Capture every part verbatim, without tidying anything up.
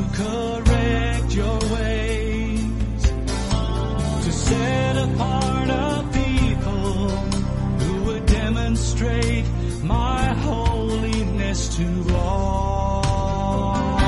correct your ways, to set apart a people who would demonstrate my holiness to all.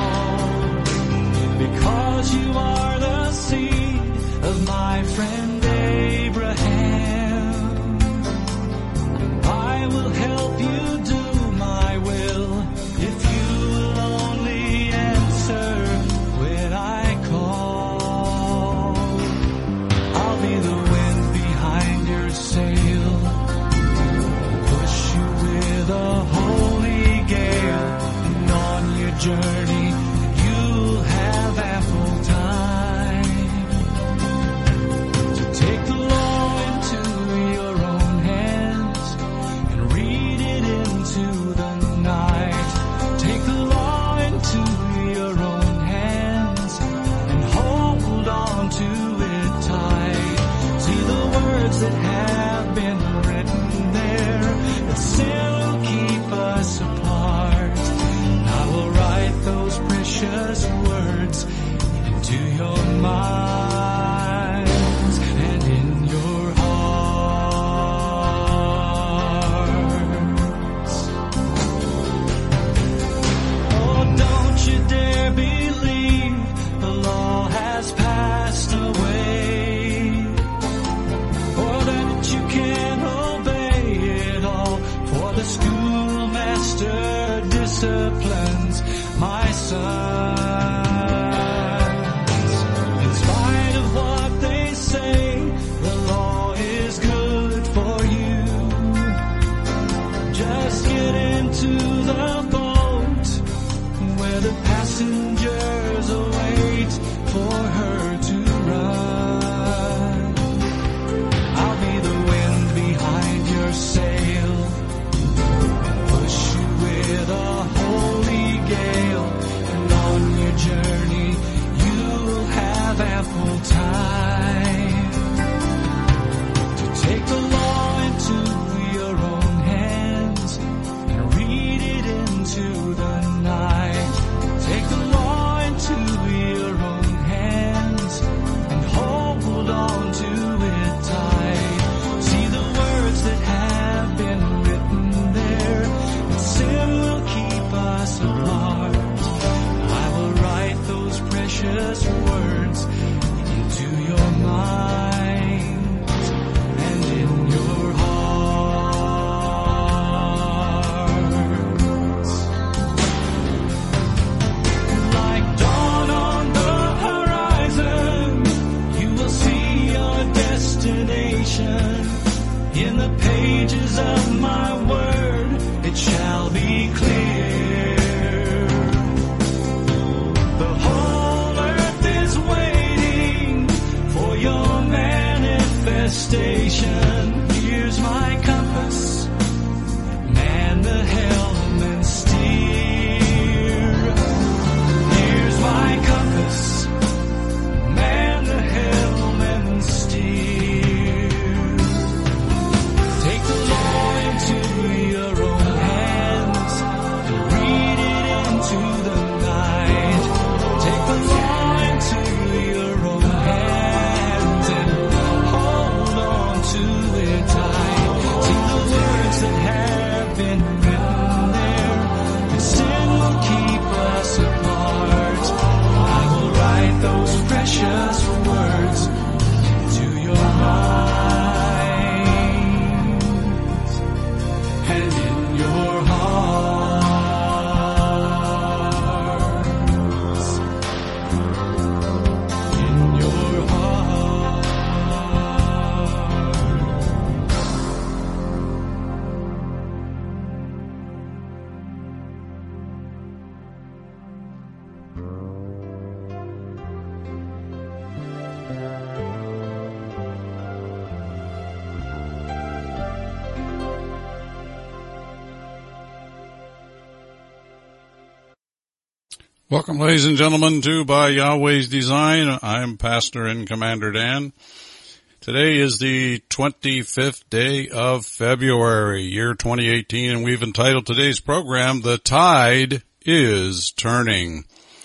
Because you are the seed of my friend Abraham, I will help you do my will if you will only answer when I call. I'll be the wind behind your sail, push you with a holy gale, and on your journey you'll have ample time to take the law into your own hands and read it into the night. Take the law into your own hands and hold on to it tight. See the words that have been written there, that sin will keep us apart. I will write those precious words into your minds and in your hearts. Oh, don't you dare believe the law has passed away, or that you can't obey it all, for the schoolmaster disciplines my sons. In spite of what they say, the law is good for you. Just get into the boat where the passengers await for her to run. I'll be the wind behind your sail, push you with a holy gale, and on your journey you'll have ample time to take the law into your own hands and read it into the night. Take the law into your own hands and hold on to it tight. See the words that have been written there, and sin will keep us apart. I will write those precious words into your mind and in your hearts. Like dawn on the horizon, you will see your destination. In the pages of my word, it shall be clear. The whole earth is waiting for your manifestation. Here's my compass, man the helm and steer. Here's my compass, man the helm and steer. Take the law into your own hands and read it into the night. Take the law into your own hands and hold on to it tight. See the words that have been written there, and sin will keep us apart. I will write those precious words into your minds and in your hearts. In your hearts. Welcome, ladies and gentlemen, to By Yahweh's Design. I'm Pastor and Commander Dan. Today is the twenty-fifth day of February, year twenty eighteen, and we've entitled today's program, The Tide is Turning.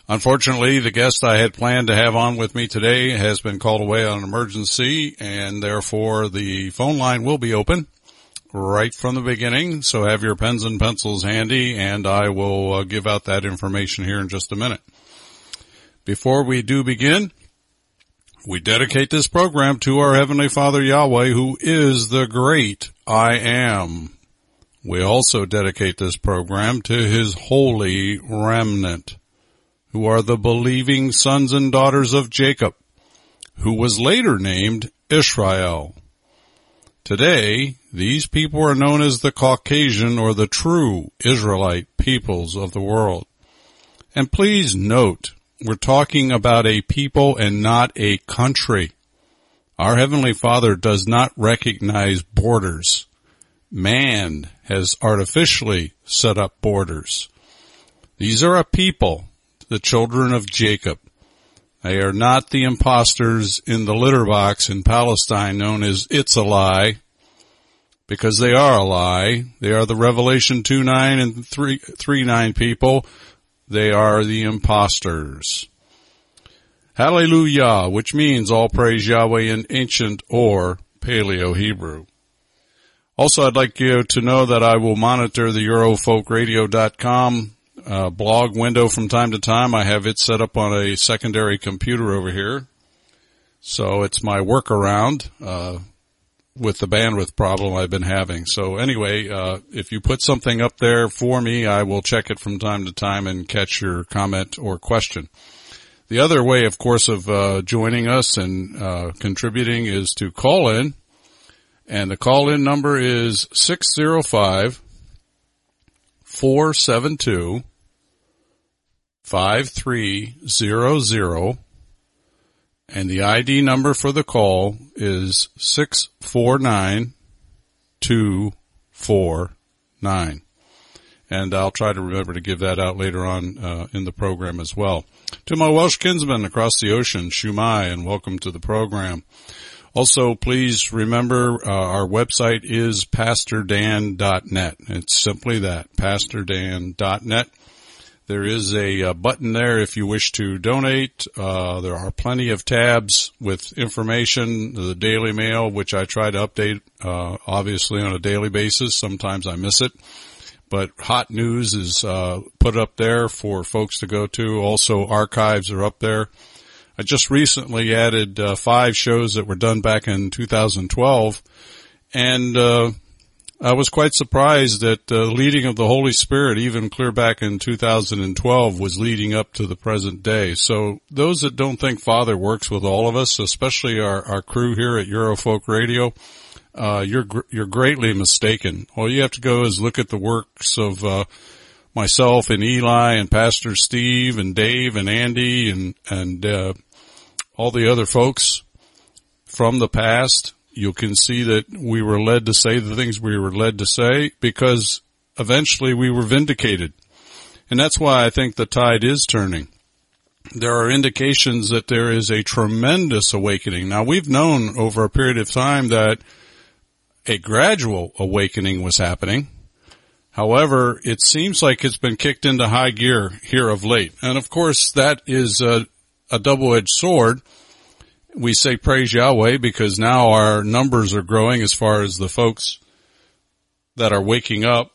Unfortunately, the guest I had planned to have on with me today has been called away on an emergency, and therefore the phone line will be open right from the beginning. So have your pens and pencils handy, and I will uh, give out that information here in just a minute. Before we do begin, we dedicate this program to our Heavenly Father Yahweh, who is the great I Am. We also dedicate this program to His holy remnant, who are the believing sons and daughters of Jacob, who was later named Israel. Today, these people are known as the Caucasian or the true Israelite peoples of the world. And please note, we're talking about a people and not a country. Our Heavenly Father does not recognize borders. Man has artificially set up borders. These are a people, the children of Jacob. They are not the imposters in the litter box in Palestine known as It's a Lie, because they are a lie. They are the Revelation two nine and three nine people. They are the imposters. Hallelujah, which means all praise Yahweh in ancient or Paleo Hebrew. Also, I'd like you to know that I will monitor the Eurofolk Radio dot com uh, blog window from time to time. I have it set up on a secondary computer over here. So it's my workaround uh, with the bandwidth problem I've been having. So anyway, uh, if you put something up there for me, I will check it from time to time and catch your comment or question. The other way, of course, of uh, joining us and uh, contributing is to call in. And the call-in number is six zero five, four seven two, five three zero zero. And the I D number for the call is six four nine, two four nine. And I'll try to remember to give that out later on uh, in the program as well. To my Welsh kinsmen across the ocean, Shumai, and welcome to the program. Also, please remember uh, our website is pastor dan dot net. It's simply that, pastor dan dot net. There is a, a button there if you wish to donate. Uh, there are plenty of tabs with information, the Daily Mail, which I try to update, uh, obviously on a daily basis. Sometimes I miss it. But hot news is uh, put up there for folks to go to. Also, archives are up there. I just recently added uh, five shows that were done back in two thousand twelve, and uh, I was quite surprised that the uh, leading of the Holy Spirit, even clear back in two thousand twelve, was leading up to the present day. So those that don't think Father works with all of us, especially our, our crew here at Eurofolk Radio, uh, you're gr- you're greatly mistaken. All you have to go is look at the works of uh, myself and Eli and Pastor Steve and Dave and Andy and and uh, all the other folks from the past. You can see that we were led to say the things we were led to say because eventually we were vindicated. And that's why I think the tide is turning. There are indications that there is a tremendous awakening. Now, we've known over a period of time that a gradual awakening was happening. However, it seems like it's been kicked into high gear here of late. And of course, that is a, a double-edged sword. We say praise Yahweh because now our numbers are growing as far as the folks that are waking up.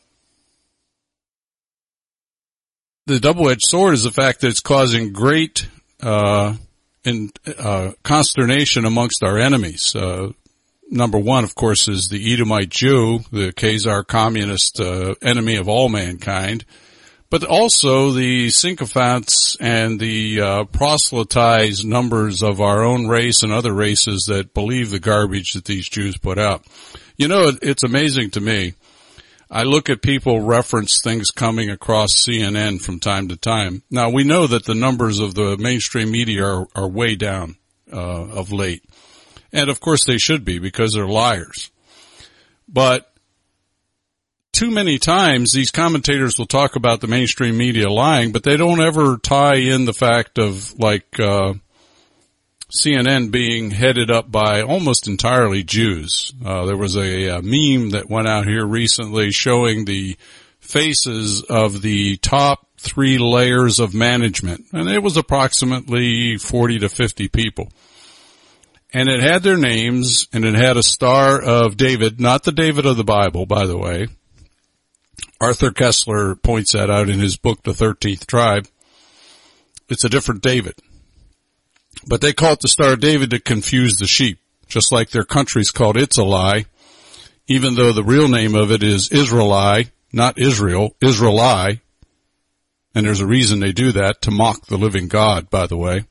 The double-edged sword is the fact that it's causing great uh, in, uh, consternation amongst our enemies. Uh, number one, of course, is the Edomite Jew, the Khazar communist uh, enemy of all mankind. But also the sycophants and the uh, proselytized numbers of our own race and other races that believe the garbage that these Jews put out. You know, it, it's amazing to me. I look at people reference things coming across C N N from time to time. Now, we know that the numbers of the mainstream media are, are way down uh, of late. And, of course, they should be because they're liars. But too many times these commentators will talk about the mainstream media lying, but they don't ever tie in the fact of like uh C N N being headed up by almost entirely Jews. Uh there was a, a meme that went out here recently showing the faces of the top three layers of management. And it was approximately forty to fifty people. And it had their names, and it had a star of David, not the David of the Bible, by the way. Arthur Kessler points that out in his book, The thirteenth Tribe. It's a different David. But they call it the Star of David to confuse the sheep, just like their country's called Itzali, even though the real name of it is Israeli, not Israel, Israeli. And there's a reason they do that, to mock the living God, by the way.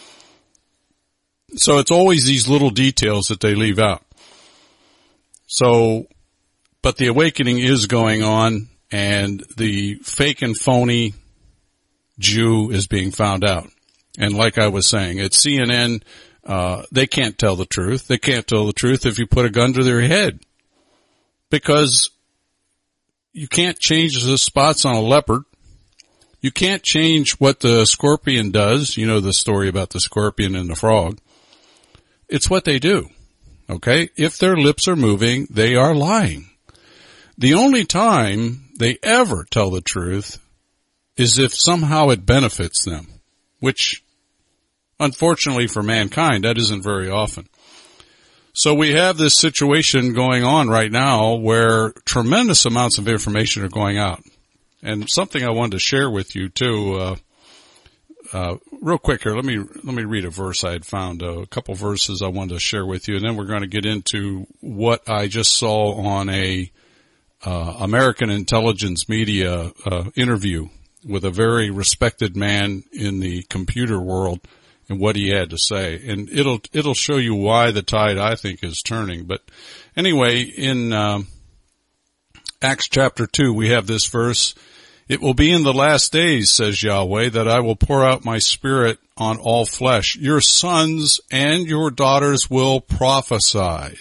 So it's always these little details that they leave out. So, but the awakening is going on, and the fake and phony Jew is being found out. And like I was saying, at C N N, uh, they can't tell the truth. They can't tell the truth if you put a gun to their head. Because you can't change the spots on a leopard. You can't change what the scorpion does. You know the story about the scorpion and the frog. It's what they do. Okay? If their lips are moving, they are lying. The only time they ever tell the truth is if somehow it benefits them, which, unfortunately for mankind, that isn't very often. So we have this situation going on right now where tremendous amounts of information are going out. And something I wanted to share with you too, uh, uh, real quick here, let me, let me read a verse I had found, uh, a couple verses I wanted to share with you, and then we're going to get into what I just saw on a, uh, American intelligence media, uh, interview with a very respected man in the computer world and what he had to say. And it'll, it'll show you why the tide, I think, is turning. But anyway, in, um, Acts chapter two, we have this verse. It will be in the last days, says Yahweh, that I will pour out my spirit on all flesh. Your sons and your daughters will prophesy.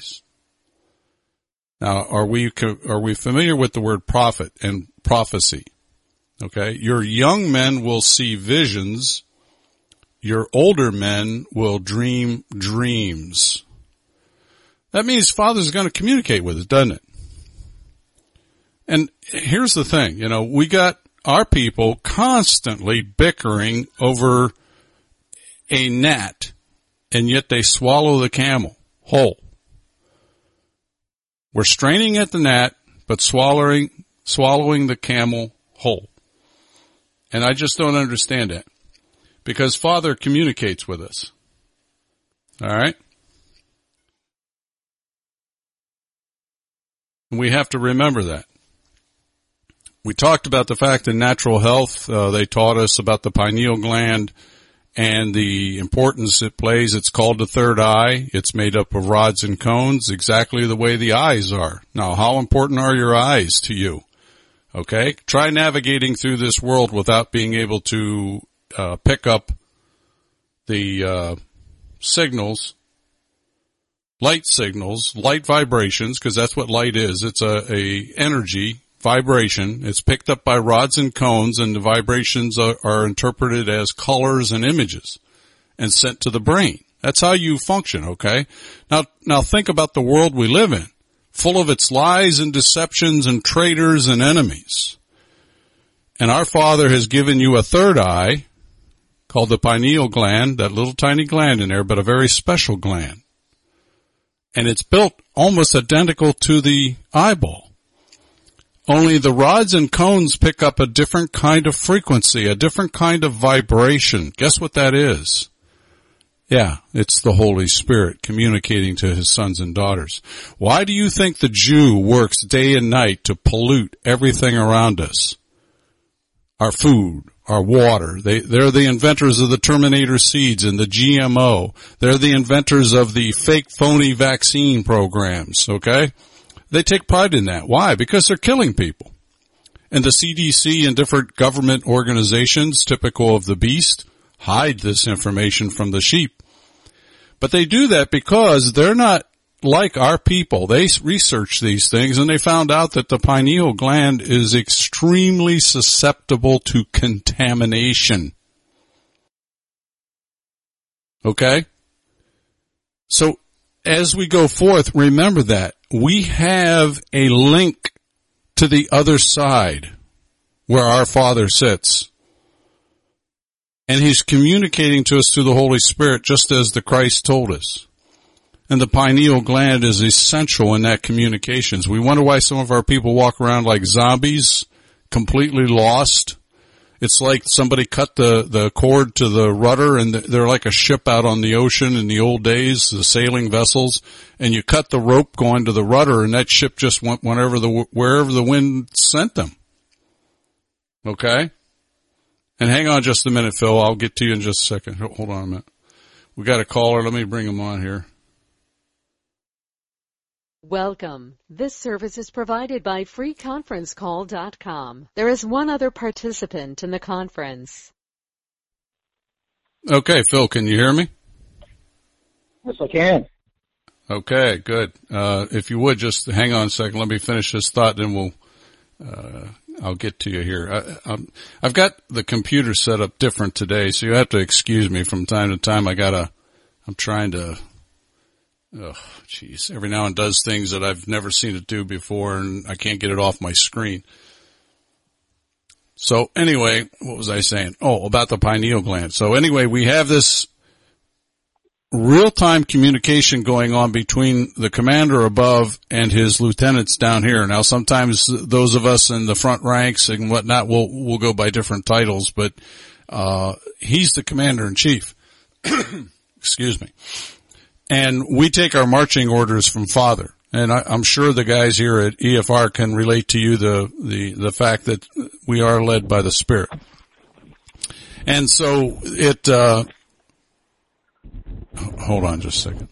Now, are we, are we familiar with the word prophet and prophecy? Okay. Your young men will see visions. Your older men will dream dreams. That means Father's going to communicate with us, doesn't it? And here's the thing, you know, we got our people constantly bickering over a gnat, and yet they swallow the camel whole. We're straining at the gnat, but swallowing, swallowing the camel whole. And I just don't understand that. Because Father communicates with us. All right? And we have to remember that. We talked about the fact in natural health, uh, they taught us about the pineal gland and the importance it plays. It's called the third eye. It's made up of rods and cones, exactly the way the eyes are. Now, how important are your eyes to you? Okay? Try navigating through this world without being able to uh, pick up the uh, signals, light signals, light vibrations, because that's what light is. It's a, a energy vibration. It's picked up by rods and cones, and the vibrations are, are interpreted as colors and images and sent to the brain. That's how you function, okay? Now, now think about the world we live in, full of its lies and deceptions and traitors and enemies. And our Father has given you a third eye called the pineal gland, that little tiny gland in there, but a very special gland. And it's built almost identical to the eyeball. Only the rods and cones pick up a different kind of frequency, a different kind of vibration. Guess what that is? Yeah, it's the Holy Spirit communicating to his sons and daughters. Why do you think the Jew works day and night to pollute everything around us? Our food, our water. They, they're the inventors of the Terminator seeds and the G M O. They're the inventors of the fake phony vaccine programs, okay? They take pride in that. Why? Because they're killing people. And the C D C and different government organizations, typical of the beast, hide this information from the sheep. But they do that because they're not like our people. They research these things, and they found out that the pineal gland is extremely susceptible to contamination. Okay? So, as we go forth, remember that. We have a link to the other side. where our Father sits. And he's communicating to us through the Holy Spirit, just as the Christ told us. And the pineal gland is essential in that communications. We wonder why some of our people walk around like zombies, completely lost. It's like somebody cut the, the cord to the rudder, and they're like a ship out on the ocean in the old days, the sailing vessels, and you cut the rope going to the rudder, and that ship just went whenever the, wherever the wind sent them. Okay? And hang on just a minute, Phil. I'll get to you in just a second. Hold on a minute. We got a caller. Let me bring him on here. Welcome. This service is provided by free conference call dot com. There is one other participant in the conference. Okay, Phil, can you hear me? Yes, I can. Okay, good. Uh, if you would, just hang on a second. Let me finish this thought, then we'll, uh, I'll get to you here. I, I'm, I've got the computer set up different today, so you have to excuse me from time to time. I gotta, I'm trying to, oh, jeez. Every now and then does things that I've never seen it do before, and I can't get it off my screen. So anyway, what was I saying? Oh, about the pineal gland. So anyway, we have this real-time communication going on between the commander above and his lieutenants down here. Now, sometimes those of us in the front ranks and whatnot will will go by different titles, but uh he's the commander-in-chief. Excuse me. And we take our marching orders from Father. And I, I'm sure the guys here at E F R can relate to you the, the, the fact that we are led by the Spirit. And so it, uh, hold on just a second.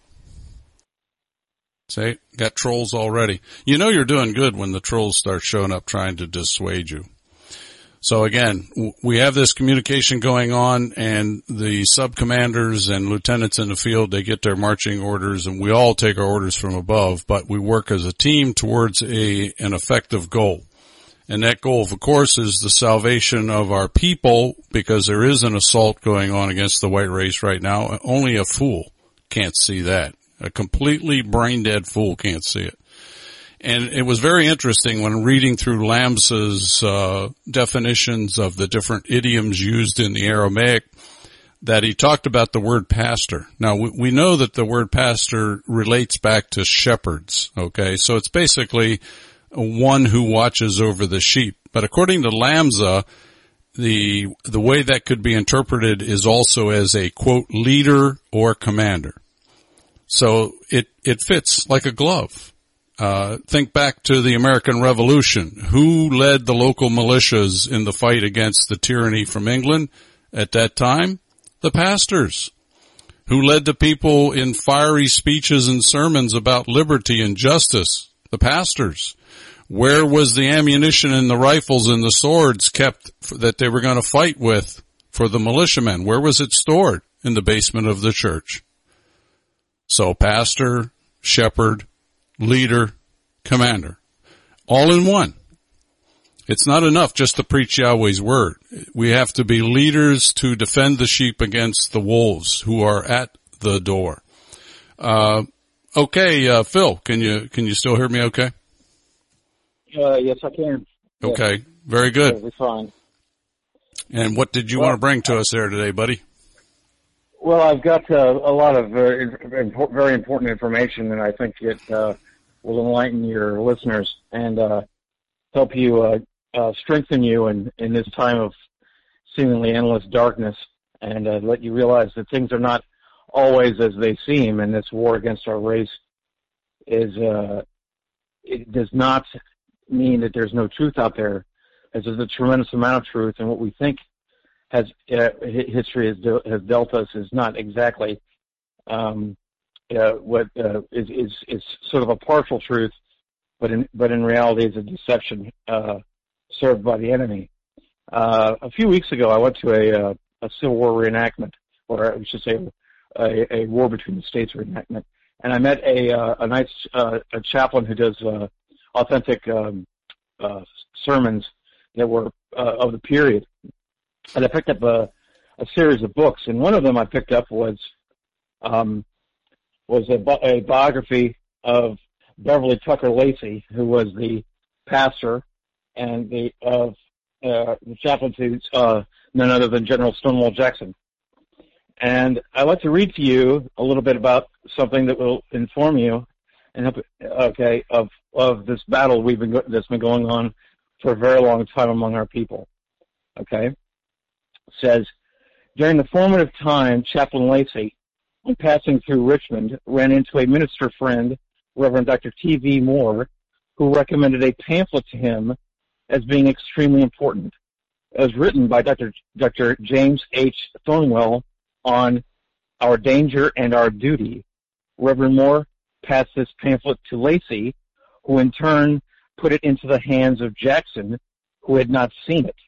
Say, got trolls already. You know you're doing good when the trolls start showing up trying to dissuade you. So again, we have this communication going on, and the sub-commanders and lieutenants in the field, they get their marching orders, and we all take our orders from above, but we work as a team towards a an effective goal. And that goal, of course, is the salvation of our people, because there is an assault going on against the white race right now. Only a fool can't see that. A completely brain-dead fool can't see it. And it was very interesting when reading through Lambsa's uh, definitions of the different idioms used in the Aramaic that he talked about the word pastor. Now, we, we know that the word pastor relates back to shepherds, okay? So it's basically one who watches over the sheep. But according to Lambsa, the the way that could be interpreted is also as a, quote, leader or commander. So it, it fits like a glove. Uh, think back to the American Revolution. Who led the local militias in the fight against the tyranny from England at that time? The pastors. Who led the people in fiery speeches and sermons about liberty and justice? The pastors. Where was the ammunition and the rifles and the swords kept for, that they were going to fight with for the militiamen? Where was it stored? In the basement of the church. So pastor, shepherd, leader, commander, all in one. It's not enough just to preach Yahweh's word. We have to be leaders to defend the sheep against the wolves who are at the door. Uh, okay, uh, Phil, can you, can you still hear me okay? Uh, yes, I can. Okay, yes. Very good. That'll be fine. And what did you well, want to bring to us there today, buddy? Well, I've got uh, a lot of uh, imp- very important information, and I think it uh, will enlighten your listeners and uh, help you uh, uh, strengthen you in, in this time of seemingly endless darkness, and uh, let you realize that things are not always as they seem, and this war against our race is uh, it does not mean that there's no truth out there. There's a tremendous amount of truth, and what we think has uh, history has, de- has dealt us is not exactly um, uh, what uh, is, is is sort of a partial truth, but in but in reality is a deception uh, served by the enemy. Uh, a few weeks ago, I went to a, uh, a Civil War reenactment, or I should say, a, a war between the states reenactment, and I met a uh, a nice uh, a chaplain who does uh, authentic um, uh, sermons that were uh, of the period. And I picked up a, a series of books, and one of them I picked up was um, was a, a biography of Beverly Tucker Lacey, who was the pastor and the of uh, the chaplain to uh, none other than General Stonewall Jackson. And I'd like to read to you a little bit about something that will inform you and help, okay, of of this battle we've been that's been going on for a very long time among our people. Okay, it says, during the formative time, Chaplain Lacey, when passing through Richmond, ran into a minister friend, Reverend Doctor T V Moore, who recommended a pamphlet to him as being extremely important. It was written by Doctor Doctor James H. Thornwell on our danger and our duty. Reverend Moore passed this pamphlet to Lacey, who in turn put it into the hands of Jackson, who had not seen it.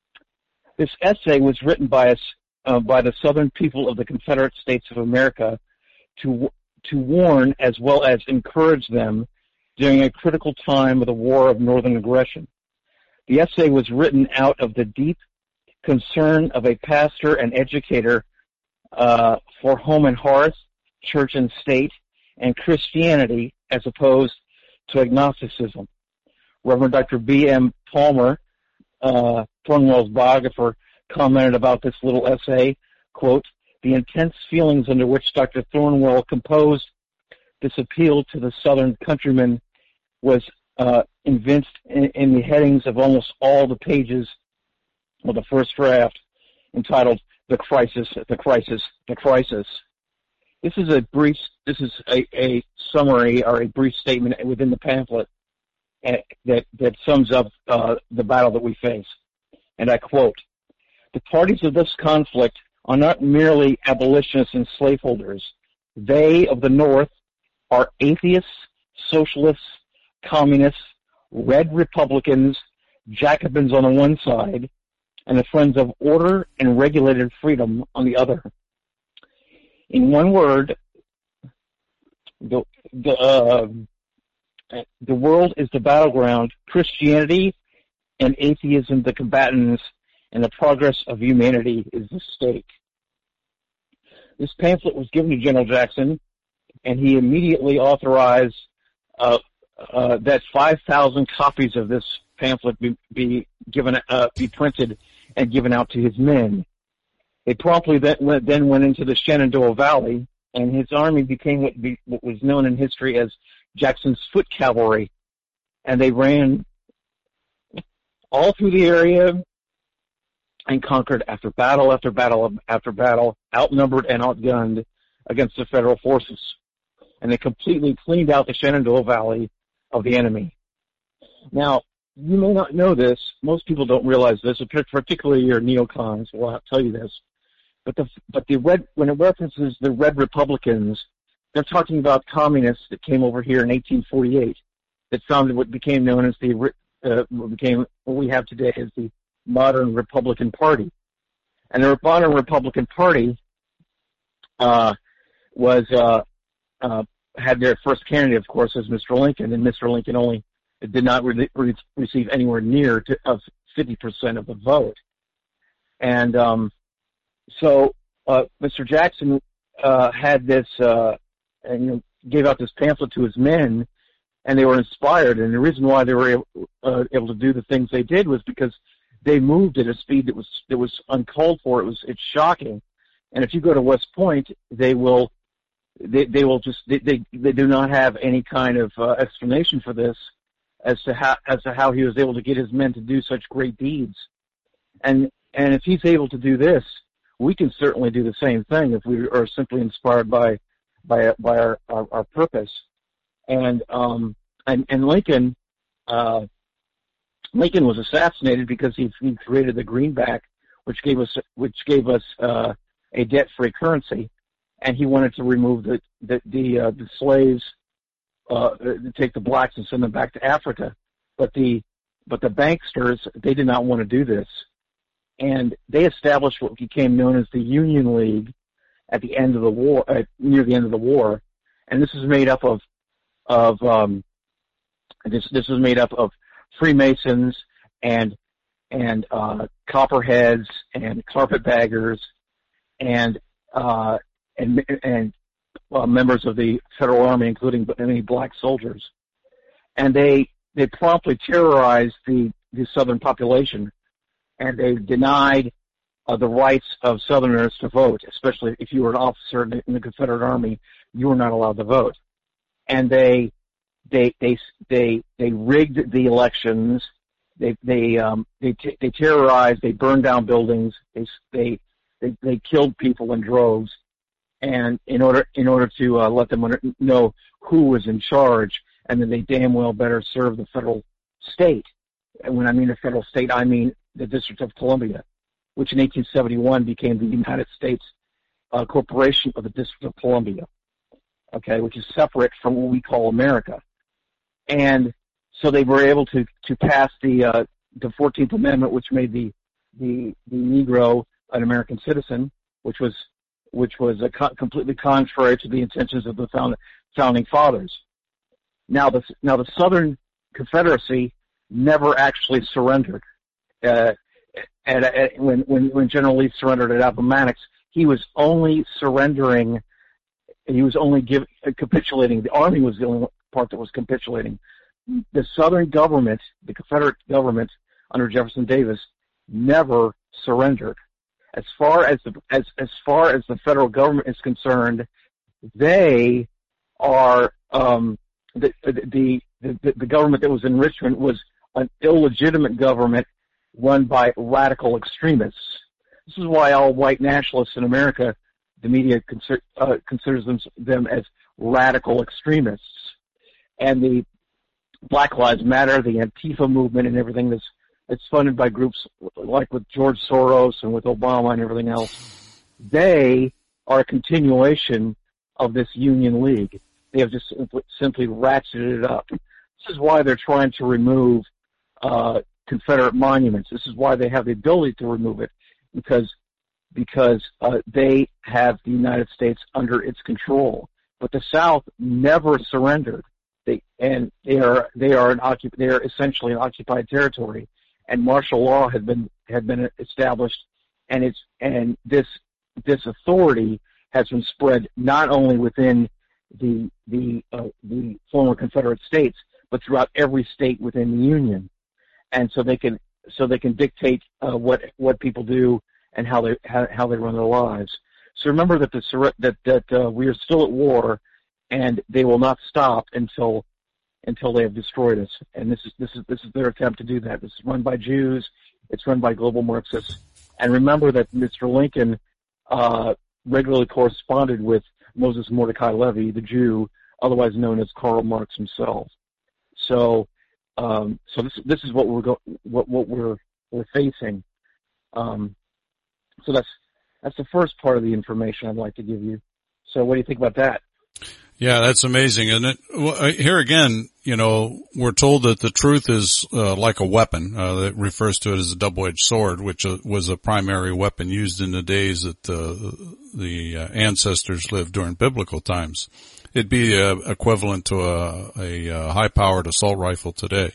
This essay was written by us uh, by the Southern people of the Confederate States of America to to warn as well as encourage them during a critical time of the War of Northern Aggression. The essay was written out of the deep concern of a pastor and educator uh, for home and hearth, church and state, and Christianity as opposed to agnosticism. Reverend Doctor B M Palmer, uh, Thornwell's biographer, commented about this little essay, quote, the intense feelings under which Doctor Thornwell composed this appeal to the Southern countrymen was uh, evinced in, in the headings of almost all the pages of the first draft, entitled "The Crisis, the Crisis, the Crisis." This is a brief. This is a, a summary or a brief statement within the pamphlet that that sums up uh, the battle that we face. And I quote: "The parties of this conflict are not merely abolitionists and slaveholders. They of the North are atheists, socialists, communists, red Republicans, Jacobins on the one side, and the friends of order and regulated freedom on the other. In one word, the the, uh, the world is the battleground, Christianity and atheism the combatants, and the progress of humanity is the stake." This pamphlet was given to General Jackson, and he immediately authorized uh, uh, that five thousand copies of this pamphlet be, be given, uh, be printed and given out to his men. They promptly then went, then went into the Shenandoah Valley, and his army became what, be, what was known in history as Jackson's Foot Cavalry, and they ran all through the area and conquered after battle after battle after battle, outnumbered and outgunned against the Federal forces. And they completely cleaned out the Shenandoah Valley of the enemy. Now, you may not know this. Most people don't realize this, particularly your neocons will tell you this. But the but the red when it references the red Republicans, they're talking about communists that came over here in eighteen forty-eight that founded what became known as the uh, what became what we have today as the modern Republican Party. And the modern Republican Party uh, was uh, uh, had their first candidate, of course, as Mister Lincoln, and Mister Lincoln only did not re- re- receive anywhere near to, of fifty percent of the vote. And um, so uh, Mister Jackson uh, had this, uh, and you know, gave out this pamphlet to his men, and they were inspired. And the reason why they were able, uh, able to do the things they did was because they moved at a speed that was that was uncalled for. It was it's shocking. And if you go to West Point, they will they they will just they they, they do not have any kind of uh, explanation for this as to how as to how he was able to get his men to do such great deeds. And and if he's able to do this, we can certainly do the same thing if we are simply inspired by by by our our, our purpose. And um and and Lincoln uh, Lincoln was assassinated because he, he created the greenback, which gave us which gave us uh, a debt-free currency, and he wanted to remove the the the, uh, the slaves, uh, to take the blacks and send them back to Africa. But the but the banksters, they did not want to do this, and they established what became known as the Union League at the end of the war, uh, near the end of the war, and this is made up of of um, this this is made up of Freemasons and and uh, Copperheads and Carpetbaggers and uh, and and uh, members of the Federal Army, including many black soldiers, and they they promptly terrorized the the Southern population and they denied uh, the rights of Southerners to vote, especially if you were an officer in the, in the Confederate Army, you were not allowed to vote. And they, they, they, they, they rigged the elections. They, they, um, they, t- they terrorized. They burned down buildings. They, they, they, they killed people in droves. And in order, in order to uh, let them under, know who was in charge, and then they damn well better serve the federal state. And when I mean the federal state, I mean the District of Columbia, which in eighteen seventy-one became the United States uh, Corporation of the District of Columbia, okay, which is separate from what we call America. And so they were able to, to pass the uh, the fourteenth Amendment, which made the, the, the Negro an American citizen, which was which was a co- completely contrary to the intentions of the found, founding fathers. Now the now the Southern Confederacy never actually surrendered. Uh, at, at, when, when when General Lee surrendered at Appomattox, he was only surrendering. He was only give, uh, capitulating. The Army was the only part that was capitulating. The Southern government, the Confederate government under Jefferson Davis, never surrendered. As far as the as as far as the federal government is concerned, they are um, the, the the the government that was in Richmond was an illegitimate government run by radical extremists. This is why all white nationalists in America, the media consider, uh, considers them them as radical extremists, and the Black Lives Matter, the Antifa movement, and everything that's it's funded by groups like with George Soros and with Obama and everything else. They are a continuation of this Union League. They have just simply ratcheted it up. This is why they're trying to remove uh, Confederate monuments. This is why they have the ability to remove it, because because uh, they have the United States under its control. But the South never surrendered. They and they are they are an occup- they are essentially an occupied territory. And martial law had been had been established, and it's and this this authority has been spread not only within the the uh, the former Confederate states, but throughout every state within the Union, and so they can so they can dictate uh, what what people do and how they how, how they run their lives. So remember that the that that uh, we are still at war, and they will not stop until. until they have destroyed us. And this is, this is, this is their attempt to do that. This is run by Jews. It's run by global Marxists. And remember that Mister Lincoln, uh, regularly corresponded with Moses Mordecai Levy, the Jew, otherwise known as Karl Marx himself. So, um, so this, this is what we're go, what, what we're, we're facing. Um, so that's, that's the first part of the information I'd like to give you. So what do you think about that? Yeah, that's amazing. And it, well, here again, you know, we're told that the truth is uh, like a weapon. Uh, that refers to it as a double-edged sword, which uh, was a primary weapon used in the days that uh, the uh, ancestors lived during biblical times. It'd be uh, equivalent to a, a, a high-powered assault rifle today.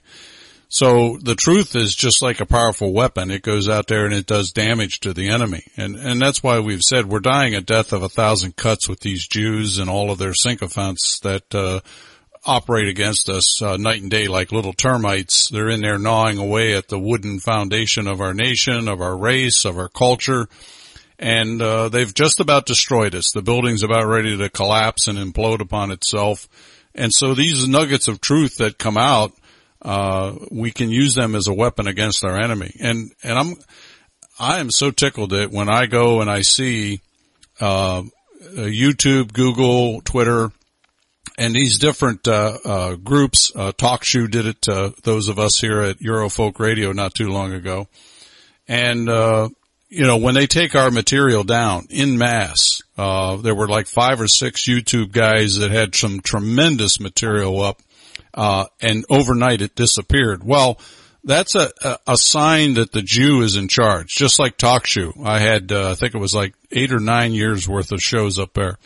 So the truth is just like a powerful weapon. It goes out there and it does damage to the enemy. And, and that's why we've said we're dying a death of a thousand cuts with these Jews and all of their sycophants that, uh, operate against us, uh, night and day like little termites. They're in there gnawing away at the wooden foundation of our nation, of our race, of our culture. And, uh, they've just about destroyed us. The building's about ready to collapse and implode upon itself. And so these nuggets of truth that come out, Uh, we can use them as a weapon against our enemy. And, and I'm, I am so tickled that when I go and I see, uh, YouTube, Google, Twitter, and these different, uh, uh, groups, uh, TalkShoe did it to those of us here at Eurofolk Radio not too long ago. And, uh, you know, when they take our material down in mass, uh, there were like five or six YouTube guys that had some tremendous material up. Uh, and overnight it disappeared. Well, that's a, a, a sign that the Jew is in charge, just like TalkShoe. I had, uh, I think it was like eight or nine years worth of shows up there.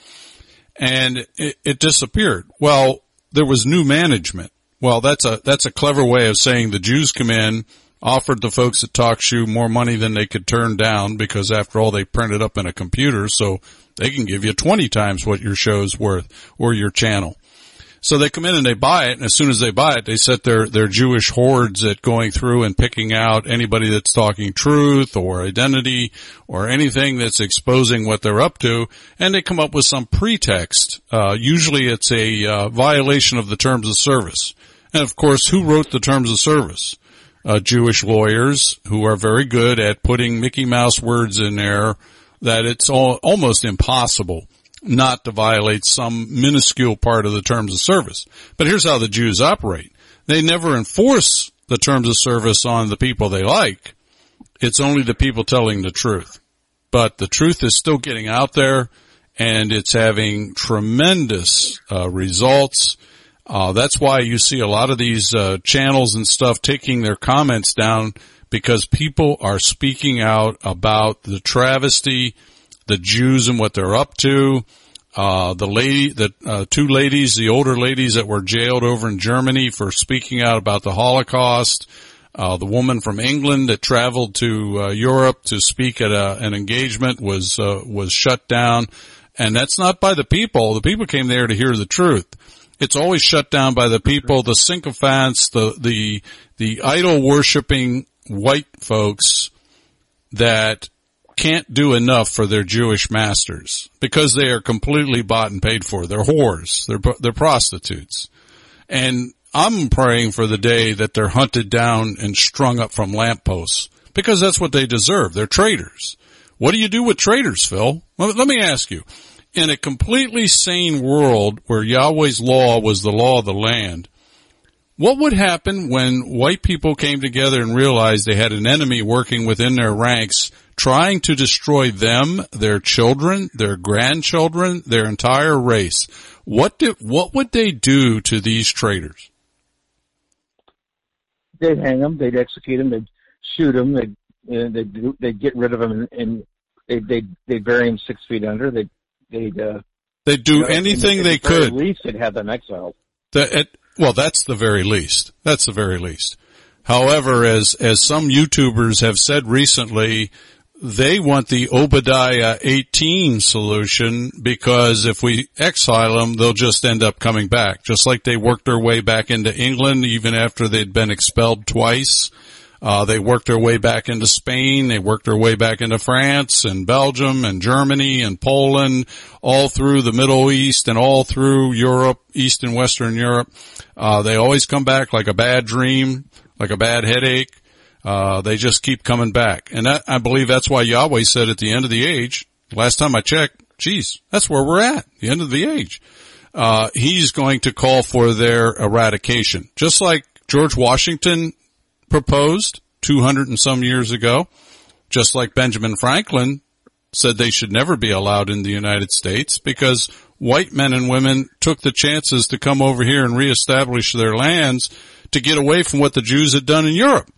And it, it disappeared. Well, there was new management. Well, that's a, that's a clever way of saying the Jews come in, offered the folks at TalkShoe more money than they could turn down because after all they print it up in a computer, so they can give you twenty times what your show's worth or your channel. So they come in and they buy it, and as soon as they buy it, they set their, their Jewish hordes at going through and picking out anybody that's talking truth or identity or anything that's exposing what they're up to, and they come up with some pretext. Uh, usually it's a uh, violation of the terms of service. And of course, who wrote the terms of service? Uh, Jewish lawyers who are very good at putting Mickey Mouse words in there that it's all, almost impossible not to violate some minuscule part of the terms of service. But here's how the Jews operate. They never enforce the terms of service on the people they like. It's only the people telling the truth. But the truth is still getting out there, and it's having tremendous uh, results. Uh, that's why you see a lot of these uh, channels and stuff taking their comments down, because people are speaking out about the travesty, the Jews and what they're up to. Uh, the lady, the, uh, two ladies, the older ladies that were jailed over in Germany for speaking out about the Holocaust. Uh, the woman from England that traveled to, uh, Europe to speak at a, an engagement was, uh, was shut down. And that's not by the people. The people came there to hear the truth. It's always shut down by the people, the sycophants, the, the, the idol worshiping white folks that can't do enough for their Jewish masters because they are completely bought and paid for. They're whores. They're, they're prostitutes. And I'm praying for the day that they're hunted down and strung up from lampposts, because that's what they deserve. They're traitors. What do you do with traitors, Phil? Well, let me ask you. In a completely sane world where Yahweh's law was the law of the land, what would happen when white people came together and realized they had an enemy working within their ranks trying to destroy them, their children, their grandchildren, their entire race? What did, what would they do to these traitors? They'd hang them. They'd execute them. They'd shoot them. They'd, uh, they'd, they'd get rid of them, and, and they'd, they'd, they'd bury them six feet under. They'd, they'd, uh, they'd do you know, anything at they the very could. least, they'd have them exiled. The, it, well, that's the very least. That's the very least. However, as, as some YouTubers have said recently, they want the Obadiah eighteen solution, because if we exile them, they'll just end up coming back. Just like they worked their way back into England even after they'd been expelled twice. Uh, they worked their way back into Spain. They worked their way back into France and Belgium and Germany and Poland, all through the Middle East and all through Europe, East and Western Europe. Uh, they always come back like a bad dream, like a bad headache. Uh, they just keep coming back. And that, I believe that's why Yahweh said at the end of the age, last time I checked, geez, that's where we're at, the end of the age. Uh, he's going to call for their eradication. Just like George Washington proposed two hundred and some years ago, just like Benjamin Franklin said they should never be allowed in the United States because white men and women took the chances to come over here and reestablish their lands to get away from what the Jews had done in Europe.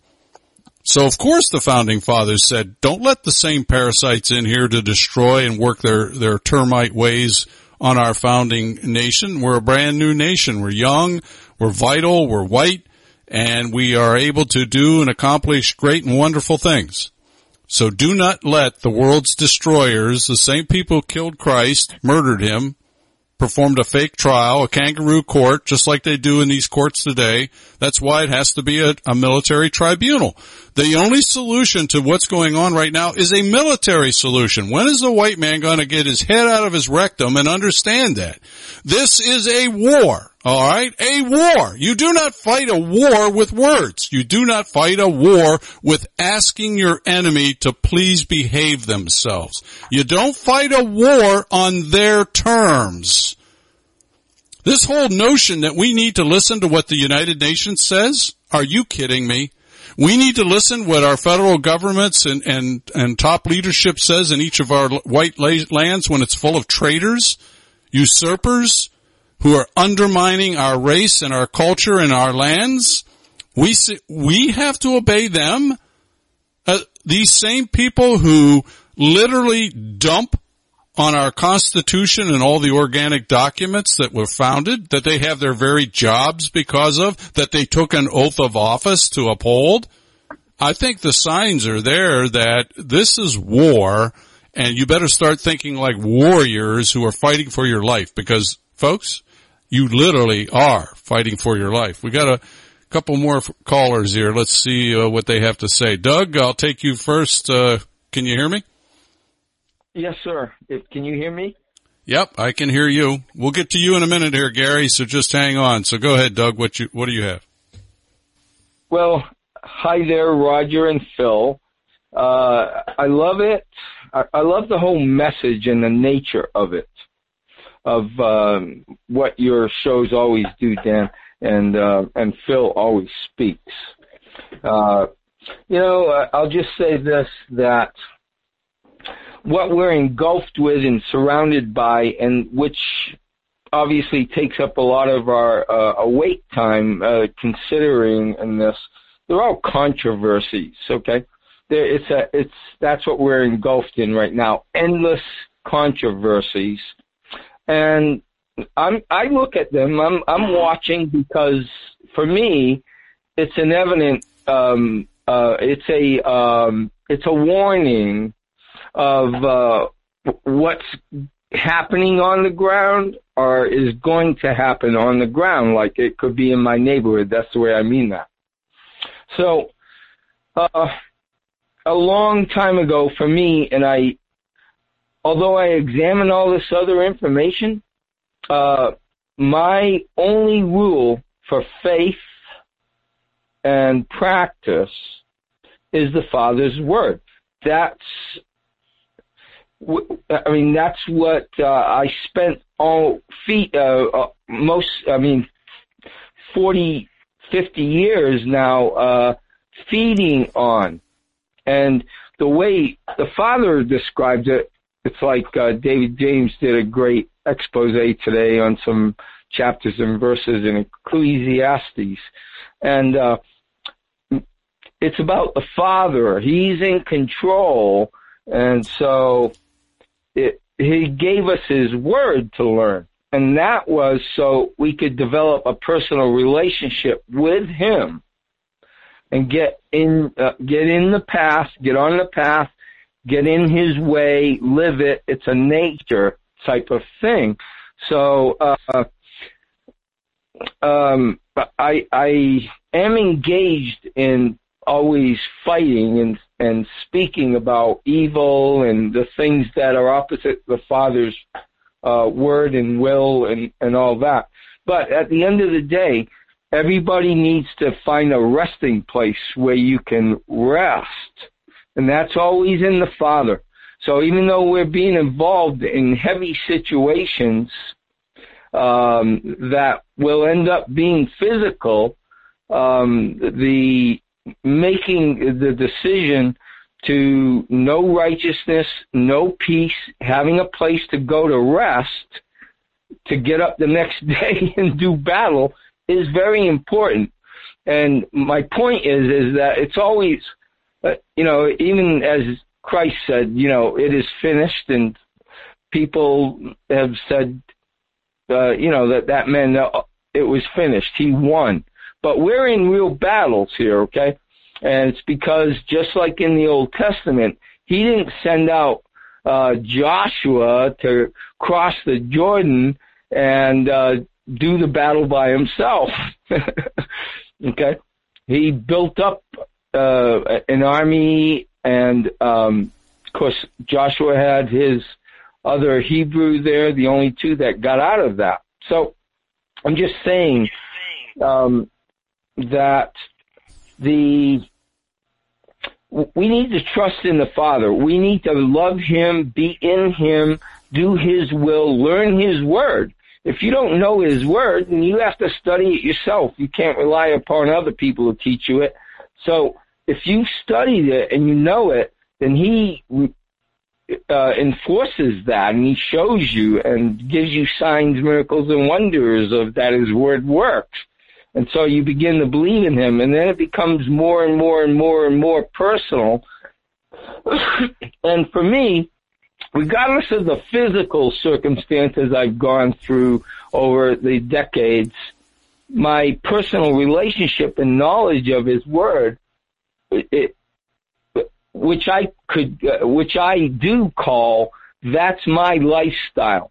So of course the founding fathers said, don't let the same parasites in here to destroy and work their, their termite ways on our founding nation. We're a brand new nation. We're young, we're vital, we're white, and we are able to do and accomplish great and wonderful things. So do not let the world's destroyers, the same people who killed Christ, murdered him, performed a fake trial, a kangaroo court, just like they do in these courts today. That's why it has to be a, a military tribunal. The only solution to what's going on right now is a military solution. When is the white man going to get his head out of his rectum and understand that? This is a war, all right? A war. You do not fight a war with words. You do not fight a war with asking your enemy to please behave themselves. You don't fight a war on their terms. This whole notion that we need to listen to what the United Nations says, are you kidding me? We need to listen what our federal governments and, and, and top leadership says in each of our white lands when it's full of traitors, usurpers, who are undermining our race and our culture and our lands. We we have to obey them. Uh, these same people who literally dump on our Constitution and all the organic documents that were founded, that they have their very jobs because of, that they took an oath of office to uphold. I think the signs are there that this is war, and you better start thinking like warriors who are fighting for your life, because, folks, You literally are fighting for your life. We got a couple more callers here. Let's see uh, what they have to say. Doug, I'll take you first. Uh, can you hear me? Yes, sir. If, can you hear me? Yep, I can hear you. We'll get to you in a minute here, Gary, so just hang on. So go ahead, Doug. What you what do you have? Well, hi there, Roger and Phil. Uh, I love it. I, I love the whole message and the nature of it, of um, what your shows always do, Dan, and uh, and Phil always speaks. Uh, you know, I'll just say this, that what we're engulfed with and surrounded by, and which obviously takes up a lot of our uh, awake time, uh, considering in this, they're all controversies, okay? There, it's a, it's, that's what we're engulfed in right now. Endless controversies. And I'm, I look at them, I'm, I'm watching because for me, it's an evident, um, uh, it's a, um, it's a warning of, uh, what's happening on the ground or is going to happen on the ground. Like it could be in my neighborhood. That's the way I mean that. So, uh, a long time ago for me, and I, although I examine all this other information, uh, my only rule for faith and practice is the Father's Word. That's, I mean, that's what uh, I spent all feet, uh, uh, most, I mean, forty, fifty years now uh, feeding on. And the way the Father describes it, it's like uh, David James did a great expose today on some chapters and verses in Ecclesiastes. And uh, it's about the Father. He's in control. And so it, he gave us his word to learn. And that was so we could develop a personal relationship with him and get in, uh, get in the path, get on the path, get in his way, live it. It's a nature type of thing. So, uh, um, I, I am engaged in always fighting and, and speaking about evil and the things that are opposite the Father's uh, word and will and, and all that. But at the end of the day, everybody needs to find a resting place where you can rest. And that's always in the Father. So even though we're being involved in heavy situations um, that will end up being physical, um, the making the decision to know righteousness, know peace, having a place to go to rest, to get up the next day and do battle is very important. And my point is, is that it's always, uh, you know, even as Christ said, you know, it is finished, and people have said, uh, you know, that that meant uh, it was finished. He won. But we're in real battles here, okay? And it's because just like in the Old Testament, he didn't send out uh, Joshua to cross the Jordan and uh, do the battle by himself. Okay? He built up uh, an army, and um, of course Joshua had his other Hebrew there, the only two that got out of that. So I'm just saying um, that the we need to trust in the Father. We need to love him, be in him, do his will, learn his word. If you don't know his word, then you have to study it yourself. You can't rely upon other people to teach you it. So if you've studied it and you know it, then he uh, enforces that, and he shows you and gives you signs, miracles, and wonders of that his word works. And so you begin to believe in him, and then it becomes more and more and more and more personal. And for me, regardless of the physical circumstances I've gone through over the decades, my personal relationship and knowledge of his word, it, which I could, uh, which I do call, that's my lifestyle.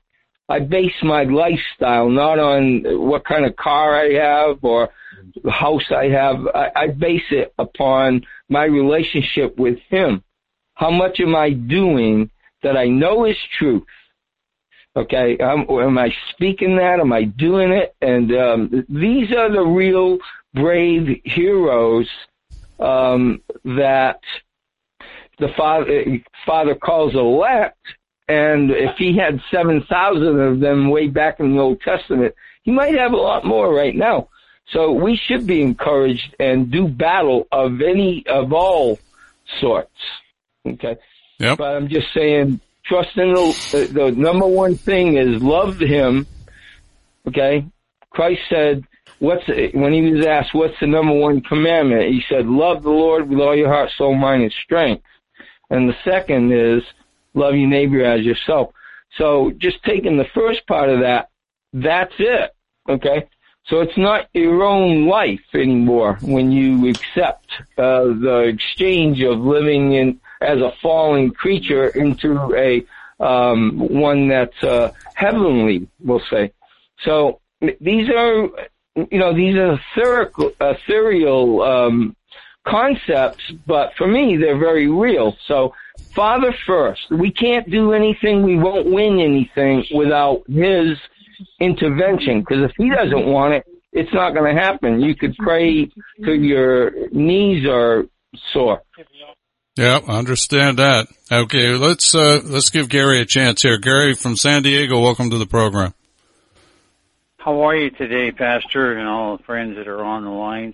I base my lifestyle not on what kind of car I have or house I have. I, I base it upon my relationship with Him. How much am I doing that I know is truth? Okay, um, am I speaking that? Am I doing it? And um, these are the real brave heroes um, that the Father, Father calls elect. And if He had seven thousand of them way back in the Old Testament, He might have a lot more right now. So we should be encouraged and do battle of any, of all sorts. Okay? Yep. But I'm just saying, trust in the, the number one thing is love Him. Okay? Christ said, what's, when He was asked, what's the number one commandment? He said, love the Lord with all your heart, soul, mind, and strength. And the second is, love your neighbor as yourself. So just taking the first part of that, that's it. Okay? So it's not your own life anymore when you accept uh, the exchange of living in as a fallen creature into a um, one that's uh, heavenly, we'll say. So these are, you know, these are ethereal, ethereal um, concepts, but for me, they're very real. So Father first. We can't do anything, we won't win anything without His intervention, because if He doesn't want it, it's not going to happen. You could pray till your knees are sore. Yeah, I understand that. Okay, let's uh, let's give Gary a chance here. Gary from San Diego, welcome to the program. How are you today, Pastor, and all the friends that are on the lines?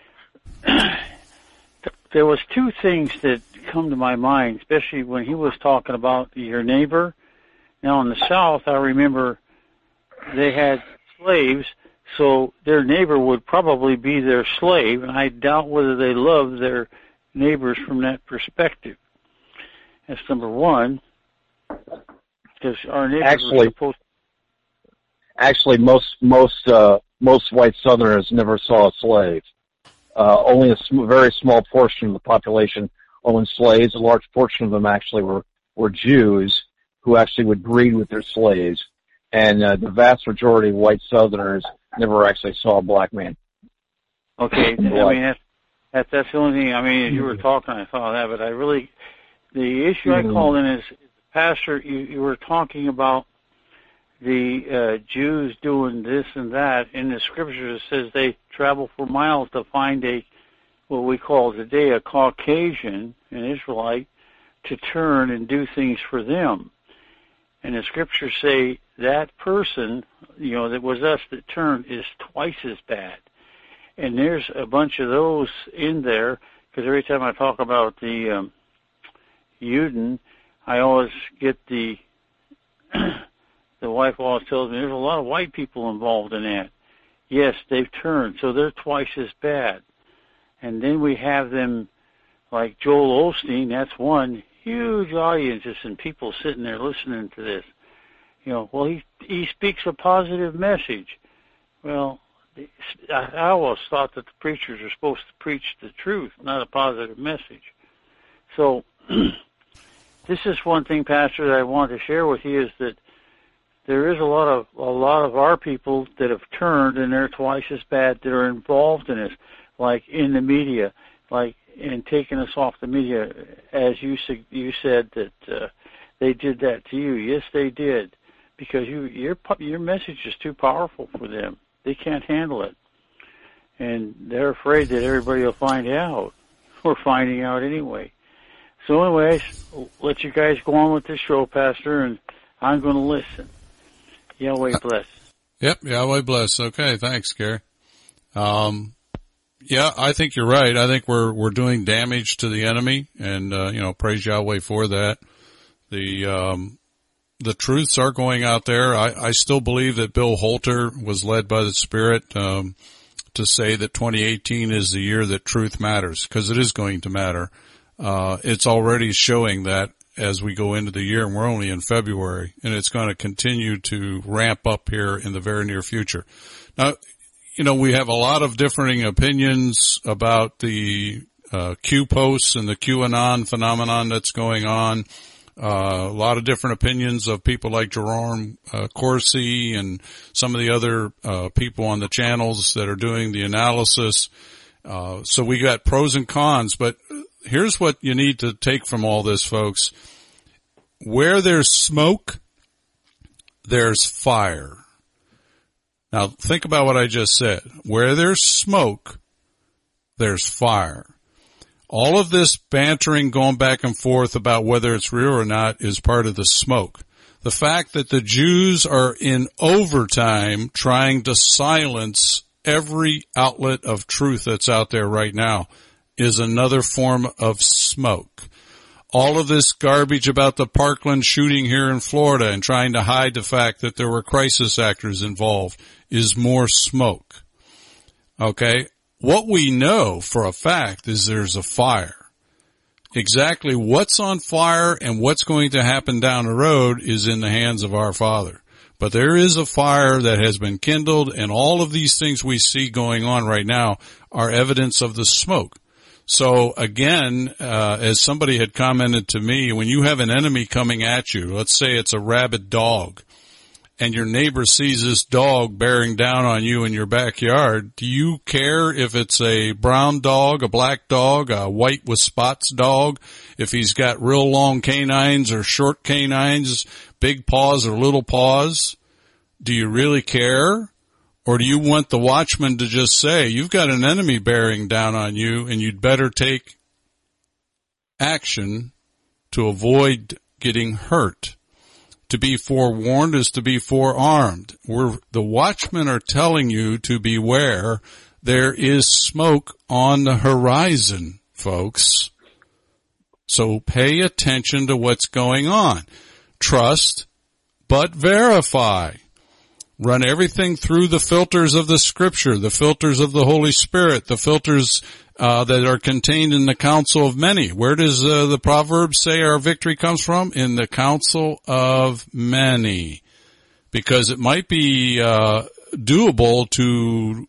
There was two things that come to my mind, especially when he was talking about your neighbor. Now, in the South, I remember they had slaves, so their neighbor would probably be their slave, and I doubt whether they loved their neighbors from that perspective. That's number one, because our neighbors actually, were supposed to... Actually, most most uh, most white Southerners never saw a slave. Uh, only a sm- very small portion of the population owned slaves. A large portion of them actually were, were Jews who actually would breed with their slaves. And uh, the vast majority of white Southerners never actually saw a black man. Okay, I mean, that's, that's, that's the only thing, I mean, as you were talking, I thought of that, but I really, the issue I called in is, Pastor, you, you were talking about the uh, Jews doing this and that. In the scriptures, it says they travel for miles to find a, what we call today a Caucasian, an Israelite, to turn and do things for them. And the scriptures say that person, you know, that was us that turned, is twice as bad. And there's a bunch of those in there, because every time I talk about the um, Uden, I always get the, the wife always tells me there's a lot of white people involved in that. Yes, they've turned, so they're twice as bad. And then we have them like Joel Osteen, that's one, huge audiences and people sitting there listening to this. You know, well, he he speaks a positive message. Well, I always thought that the preachers are supposed to preach the truth, not a positive message. So this is one thing, Pastor, that I want to share with you, is that there is a lot of a lot of our people that have turned, and they're twice as bad, that are involved in this, like in the media, like in taking us off the media, as you you said that uh, they did that to you. Yes, they did, because you your your message is too powerful for them. They can't handle it, and they're afraid that everybody will find out. We're finding out anyway. So, anyways, I'll let you guys go on with this show, Pastor, and I'm going to listen. Yahweh bless. Yep, Yahweh bless. Okay, thanks, Gary. Um, yeah, I think you're right. I think we're we're doing damage to the enemy, and uh, you know, praise Yahweh for that. The um, the truths are going out there. I, I still believe that Bill Holter was led by the Spirit um, to say that twenty eighteen is the year that truth matters, because it is going to matter. Uh, it's already showing that as we go into the year, and we're only in February, and it's going to continue to ramp up here in the very near future. Now, you know, we have a lot of differing opinions about the uh, Q posts and the QAnon phenomenon that's going on. Uh, a lot of different opinions of people like Jerome uh, Corsi and some of the other uh, people on the channels that are doing the analysis. Uh, so we got pros and cons, but here's what you need to take from all this, folks. Where there's smoke, there's fire. Now think about what I just said. Where there's smoke, there's fire. All of this bantering going back and forth about whether it's real or not is part of the smoke. The fact that the Jews are in overtime trying to silence every outlet of truth that's out there right now is another form of smoke. All of this garbage about the Parkland shooting here in Florida and trying to hide the fact that there were crisis actors involved is more smoke. Okay? What we know for a fact is there's a fire. Exactly what's on fire and what's going to happen down the road is in the hands of our Father. But there is a fire that has been kindled, and all of these things we see going on right now are evidence of the smoke. So again, uh, as somebody had commented to me, when you have an enemy coming at you, let's say it's a rabid dog, and your neighbor sees this dog bearing down on you in your backyard, do you care if it's a brown dog, a black dog, a white with spots dog, if he's got real long canines or short canines, big paws or little paws? Do you really care? Or do you want the watchman to just say, you've got an enemy bearing down on you and you'd better take action to avoid getting hurt? To be forewarned is to be forearmed. We're, the watchmen are telling you to beware. There is smoke on the horizon, folks. So pay attention to what's going on. Trust, but verify. Run everything through the filters of the Scripture, the filters of the Holy Spirit, the filters uh, that are contained in the counsel of many. Where does uh, the Proverbs say our victory comes from? In the counsel of many. Because it might be uh, doable to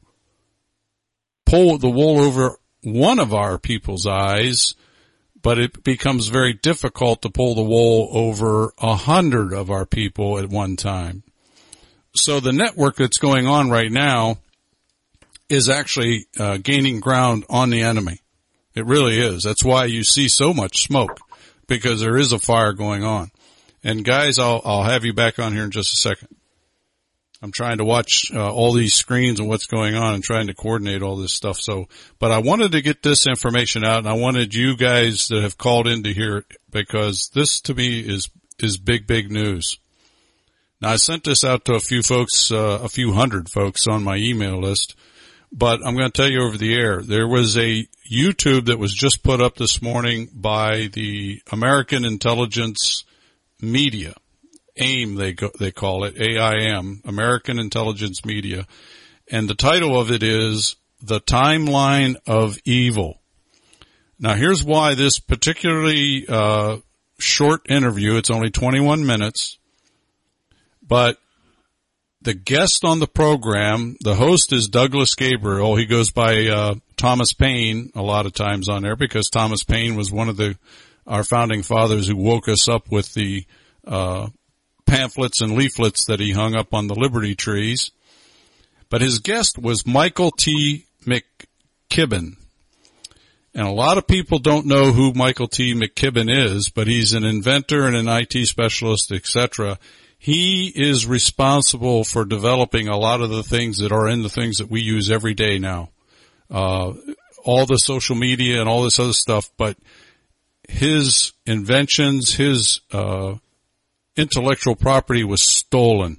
pull the wool over one of our people's eyes, but it becomes very difficult to pull the wool over a hundred of our people at one time. So the network that's going on right now is actually uh, gaining ground on the enemy. It really is. That's why you see so much smoke, because there is a fire going on. And guys, I'll, I'll have you back on here in just a second. I'm trying to watch uh, all these screens and what's going on and trying to coordinate all this stuff. So, but I wanted to get this information out, and I wanted you guys that have called in to hear it, because this to me is is big, big news. Now, I sent this out to a few folks, uh, a few hundred folks on my email list, but I'm going to tell you over the air. There was a YouTube that was just put up this morning by the American Intelligence Media. AIM, they go, they call it, A I M, American Intelligence Media. And the title of it is The Timeline of Evil. Now, here's why this particularly uh short interview, it's only twenty-one minutes, but the guest on the program, the host is Douglas Gabriel. He goes by uh Thomas Paine a lot of times on there, because Thomas Paine was one of the our founding fathers who woke us up with the uh pamphlets and leaflets that he hung up on the Liberty trees. But his guest was Michael T. McKibben. And a lot of people don't know who Michael T. McKibben is, but he's an inventor and an I T specialist, et cetera. He is responsible for developing a lot of the things that are in the things that we use every day now. Uh, all the social media and all this other stuff, but his inventions, his, uh, intellectual property was stolen.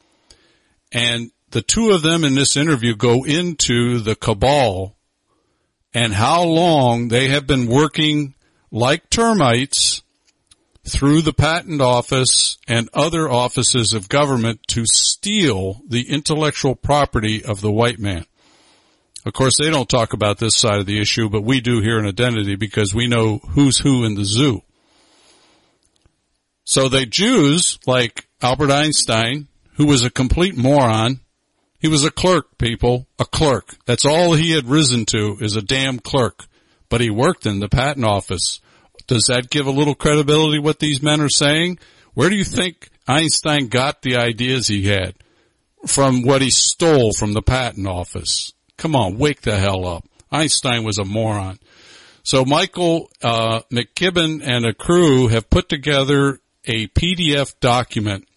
And the two of them in this interview go into the cabal and how long they have been working like termites through the patent office and other offices of government to steal the intellectual property of the white man. Of course, they don't talk about this side of the issue, but we do here in Identity, because we know who's who in the zoo. So the Jews, like Albert Einstein, who was a complete moron, he was a clerk, people, a clerk. That's all he had risen to, is a damn clerk. But he worked in the patent office Does that give a little credibility to what these men are saying? Where do you think Einstein got the ideas he had? From what he stole from the patent office. Come on, wake the hell up. Einstein was a moron. So Michael uh, McKibben and a crew have put together a P D F document,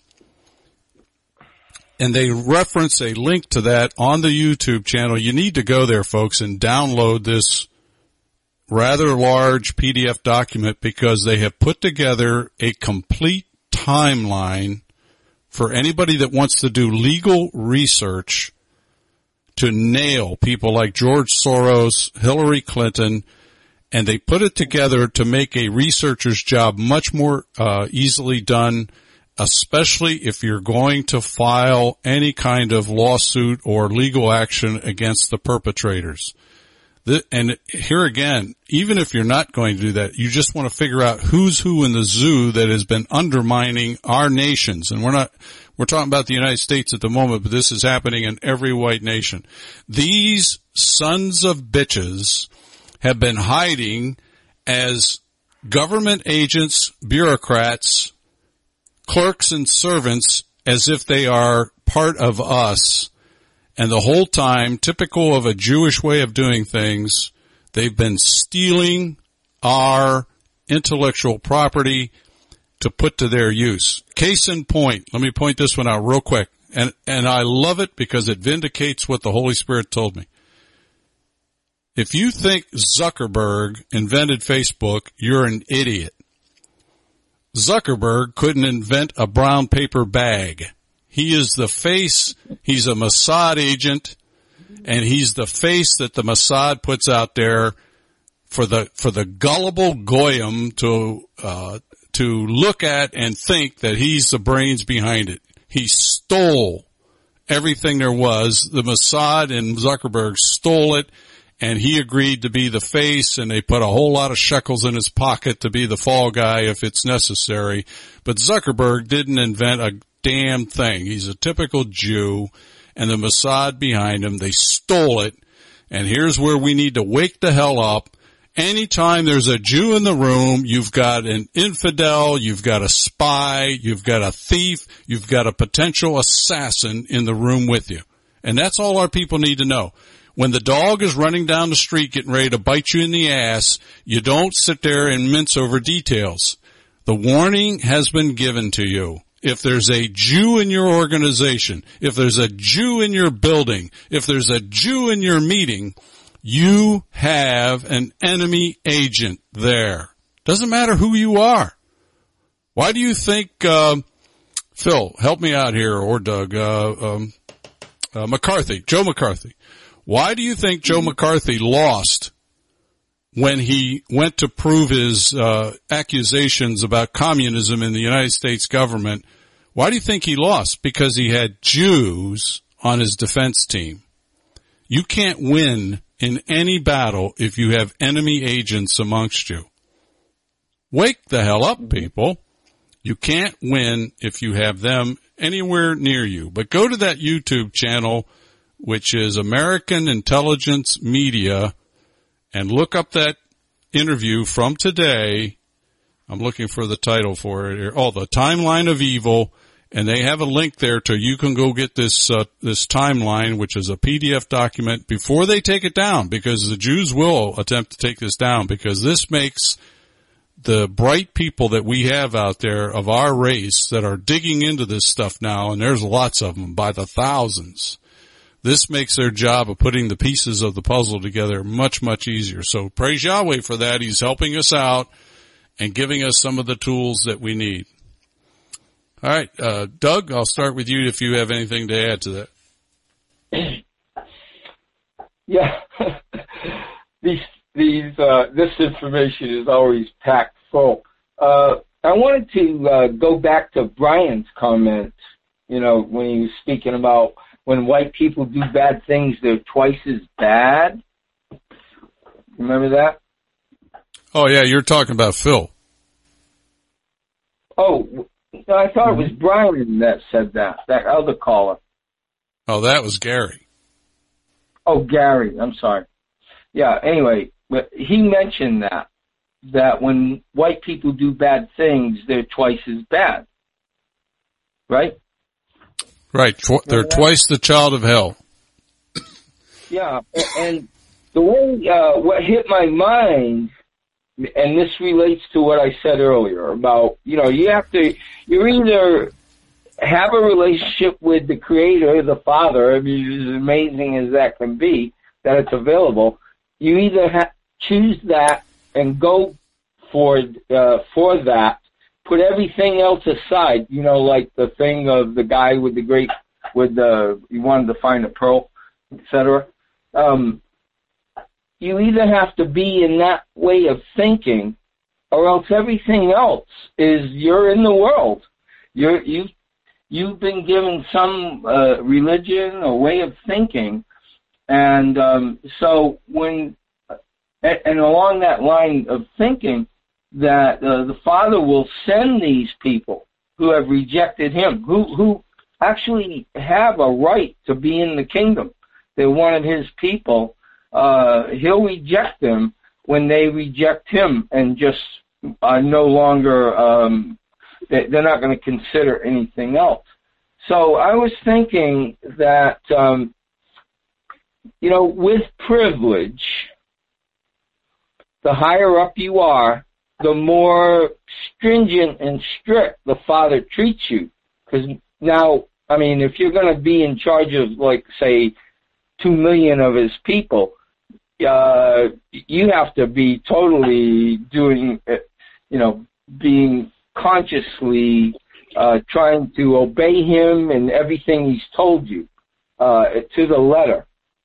and they reference a link to that on the YouTube channel. You need to go there, folks, and download this rather large P D F document because they have put together a complete timeline for anybody that wants to do legal research to nail people like George Soros, Hillary Clinton, and they put it together to make a researcher's job much more uh, easily done, especially if you're going to file any kind of lawsuit or legal action against the perpetrators. The, and here again, even if you're not going to do that, you just want to figure out who's who in the zoo that has been undermining our nations. And we're not, we're talking about the United States at the moment, but this is happening in every white nation. These sons of bitches have been hiding as government agents, bureaucrats, clerks and servants as if they are part of us. And the whole time, typical of a Jewish way of doing things, they've been stealing our intellectual property to put to their use. Case in point, let me point this one out real quick. And, and I love it because it vindicates what the Holy Spirit told me. If you think Zuckerberg invented Facebook, you're an idiot. Zuckerberg couldn't invent a brown paper bag. He is the face, he's a Mossad agent, and he's the face that the Mossad puts out there for the, for the gullible goyim to, uh, to look at and think that he's the brains behind it. He stole everything there was. The Mossad and Zuckerberg stole it, and he agreed to be the face, and they put a whole lot of shekels in his pocket to be the fall guy if it's necessary. But Zuckerberg didn't invent a damn thing. He's a typical Jew, and the Mossad behind him, they stole it. And here's where we need to wake the hell up. Anytime there's a Jew in the room, you've got an infidel, you've got a spy, you've got a thief, you've got a potential assassin in the room with you. And that's all our people need to know. When the dog is running down the street getting ready to bite you in the ass, you don't sit there and mince over details. The warning has been given to you. If there's a Jew in your organization, if there's a Jew in your building, if there's a Jew in your meeting, you have an enemy agent there. Doesn't matter who you are. Why do you think, uh, Phil, help me out here, or Doug, uh, um, uh, McCarthy, Joe McCarthy. Why do you think Joe McCarthy lost when he went to prove his uh, accusations about communism in the United States government? Why do you think he lost? Because he had Jews on his defense team. You can't win in any battle if you have enemy agents amongst you. Wake the hell up, people. You can't win if you have them anywhere near you. But go to that YouTube channel, which is American Intelligence Media, and look up that interview from today. I'm looking for the title for it here. Oh, The Timeline of Evil. And they have a link there to, you can go get this, uh, this timeline, which is a P D F document before they take it down, because the Jews will attempt to take this down, because this makes the bright people that we have out there of our race that are digging into this stuff now, and there's lots of them by the thousands. This makes their job of putting the pieces of the puzzle together much, much easier. So praise Yahweh for that. He's helping us out and giving us some of the tools that we need. All right, uh, Doug, I'll start with you if you have anything to add to that. Yeah, these, these, uh, this information is always packed full. Uh, I wanted to, uh, go back to Brian's comment, you know, when he was speaking about when white people do bad things, they're twice as bad. Remember that? Oh, yeah, you're talking about Phil. Oh, no, I thought it was Brian that said that, that other caller. Oh, that was Gary. Oh, Gary, I'm sorry. Yeah, anyway, but he mentioned that. that when white people do bad things, they're twice as bad. Right? Right. Tw- they're yeah. twice the child of hell. Yeah. And the way, uh, what hit my mind, and this relates to what I said earlier about, you know, you have to, you either have a relationship with the Creator, the Father, I mean, as amazing as that can be, that it's available. You either ha- choose that and go for, uh, for that, put everything else aside, you know, like the thing of the guy with the great, with the, he wanted to find a pearl, et cetera. Um, you either have to be in that way of thinking, or else everything else is, you're in the world. You're, you, you've been given some, uh, religion or way of thinking. And, um, so when, and along that line of thinking, that uh, the Father will send these people who have rejected Him, who who actually have a right to be in the kingdom. They're one of His people. Uh, he'll reject them when they reject Him and just are no longer, um, they're not going to consider anything else. So I was thinking that, um, you know, with privilege, the higher up you are, the more stringent and strict the Father treats you. Because now, I mean, if you're going to be in charge of, like, say, two million of His people, uh, you have to be totally doing, you know, being consciously uh, trying to obey Him and everything He's told you uh, to the letter.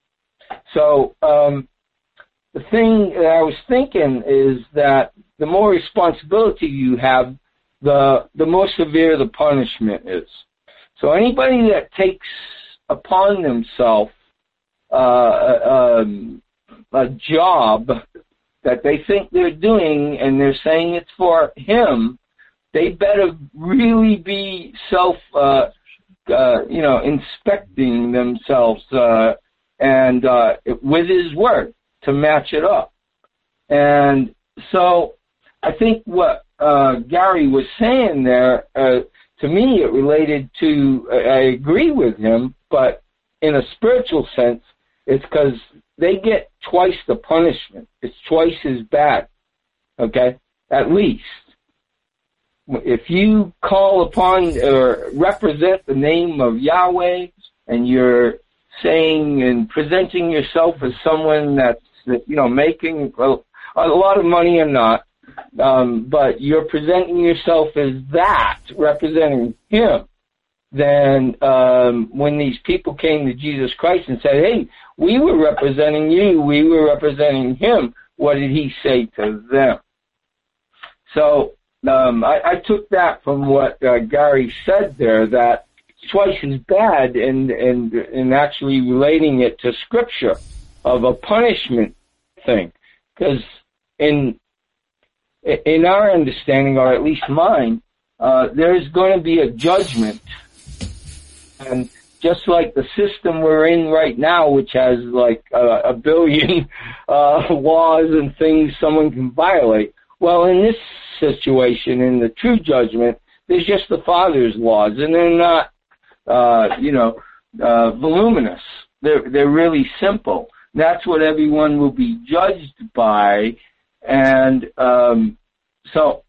So um, the thing that I was thinking is that the more responsibility you have, the the more severe the punishment is. So anybody that takes upon themselves uh, um, a job that they think they're doing and they're saying it's for Him, they better really be self, uh, uh, you know, inspecting themselves uh, and uh, with His Word to match it up. And so I think what uh, Gary was saying there, uh, to me it related to, uh, I agree with him, but in a spiritual sense, it's because they get twice the punishment. It's twice as bad, okay, at least. If you call upon or represent the name of Yahweh and you're saying and presenting yourself as someone that's, you know, making a, a lot of money or not, um, but you're presenting yourself as that, representing Him, then um, when these people came to Jesus Christ and said, hey, we were representing you, we were representing Him, what did He say to them? So um, I, I took that from what uh, Gary said there, that twice as bad, and, and, and actually relating it to Scripture of a punishment thing. Because in in our understanding, or at least mine, uh, there's going to be a judgment. And just like the system we're in right now, which has like uh, a billion uh, laws and things someone can violate, well, in this situation, in the true judgment, there's just the Father's laws, and they're not, uh, you know, uh, voluminous. They're they're really simple. That's what everyone will be judged by. And um, so,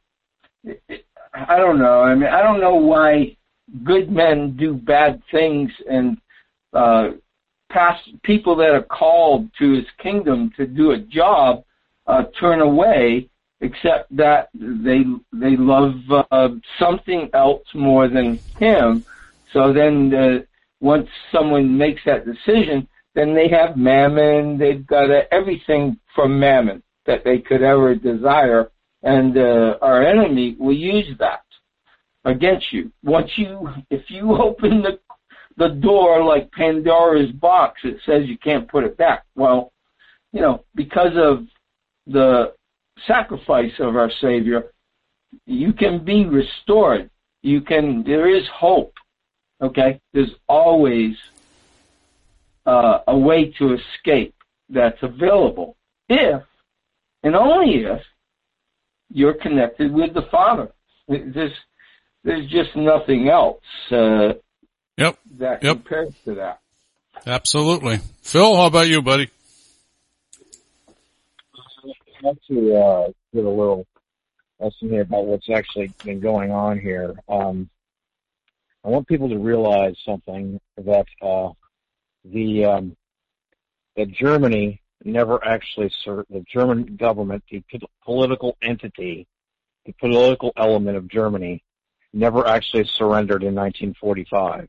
I don't know. I mean, I don't know why good men do bad things and uh, past people that are called to His kingdom to do a job uh, turn away, except that they they love uh, something else more than Him. So then, uh, once someone makes that decision, then they have mammon. They've got uh, everything from mammon that they could ever desire, and uh, our enemy will use that against you. Once you, if you open the the door like Pandora's box, it says you can't put it back. Well, you know, because of the sacrifice of our Savior, you can be restored. You can. There is hope. Okay, there's always uh, a way to escape that's available if, and only if, you're connected with the Father. There's, there's just nothing else uh, yep. that yep. compares to that. Absolutely. Phil, how about you, buddy? I'd like to uh, give a little lesson here about what's actually been going on here. Um, I want people to realize something, that uh, the um, that Germany never actually served, the German government, the political entity, the political element of Germany, never actually surrendered in nineteen forty-five.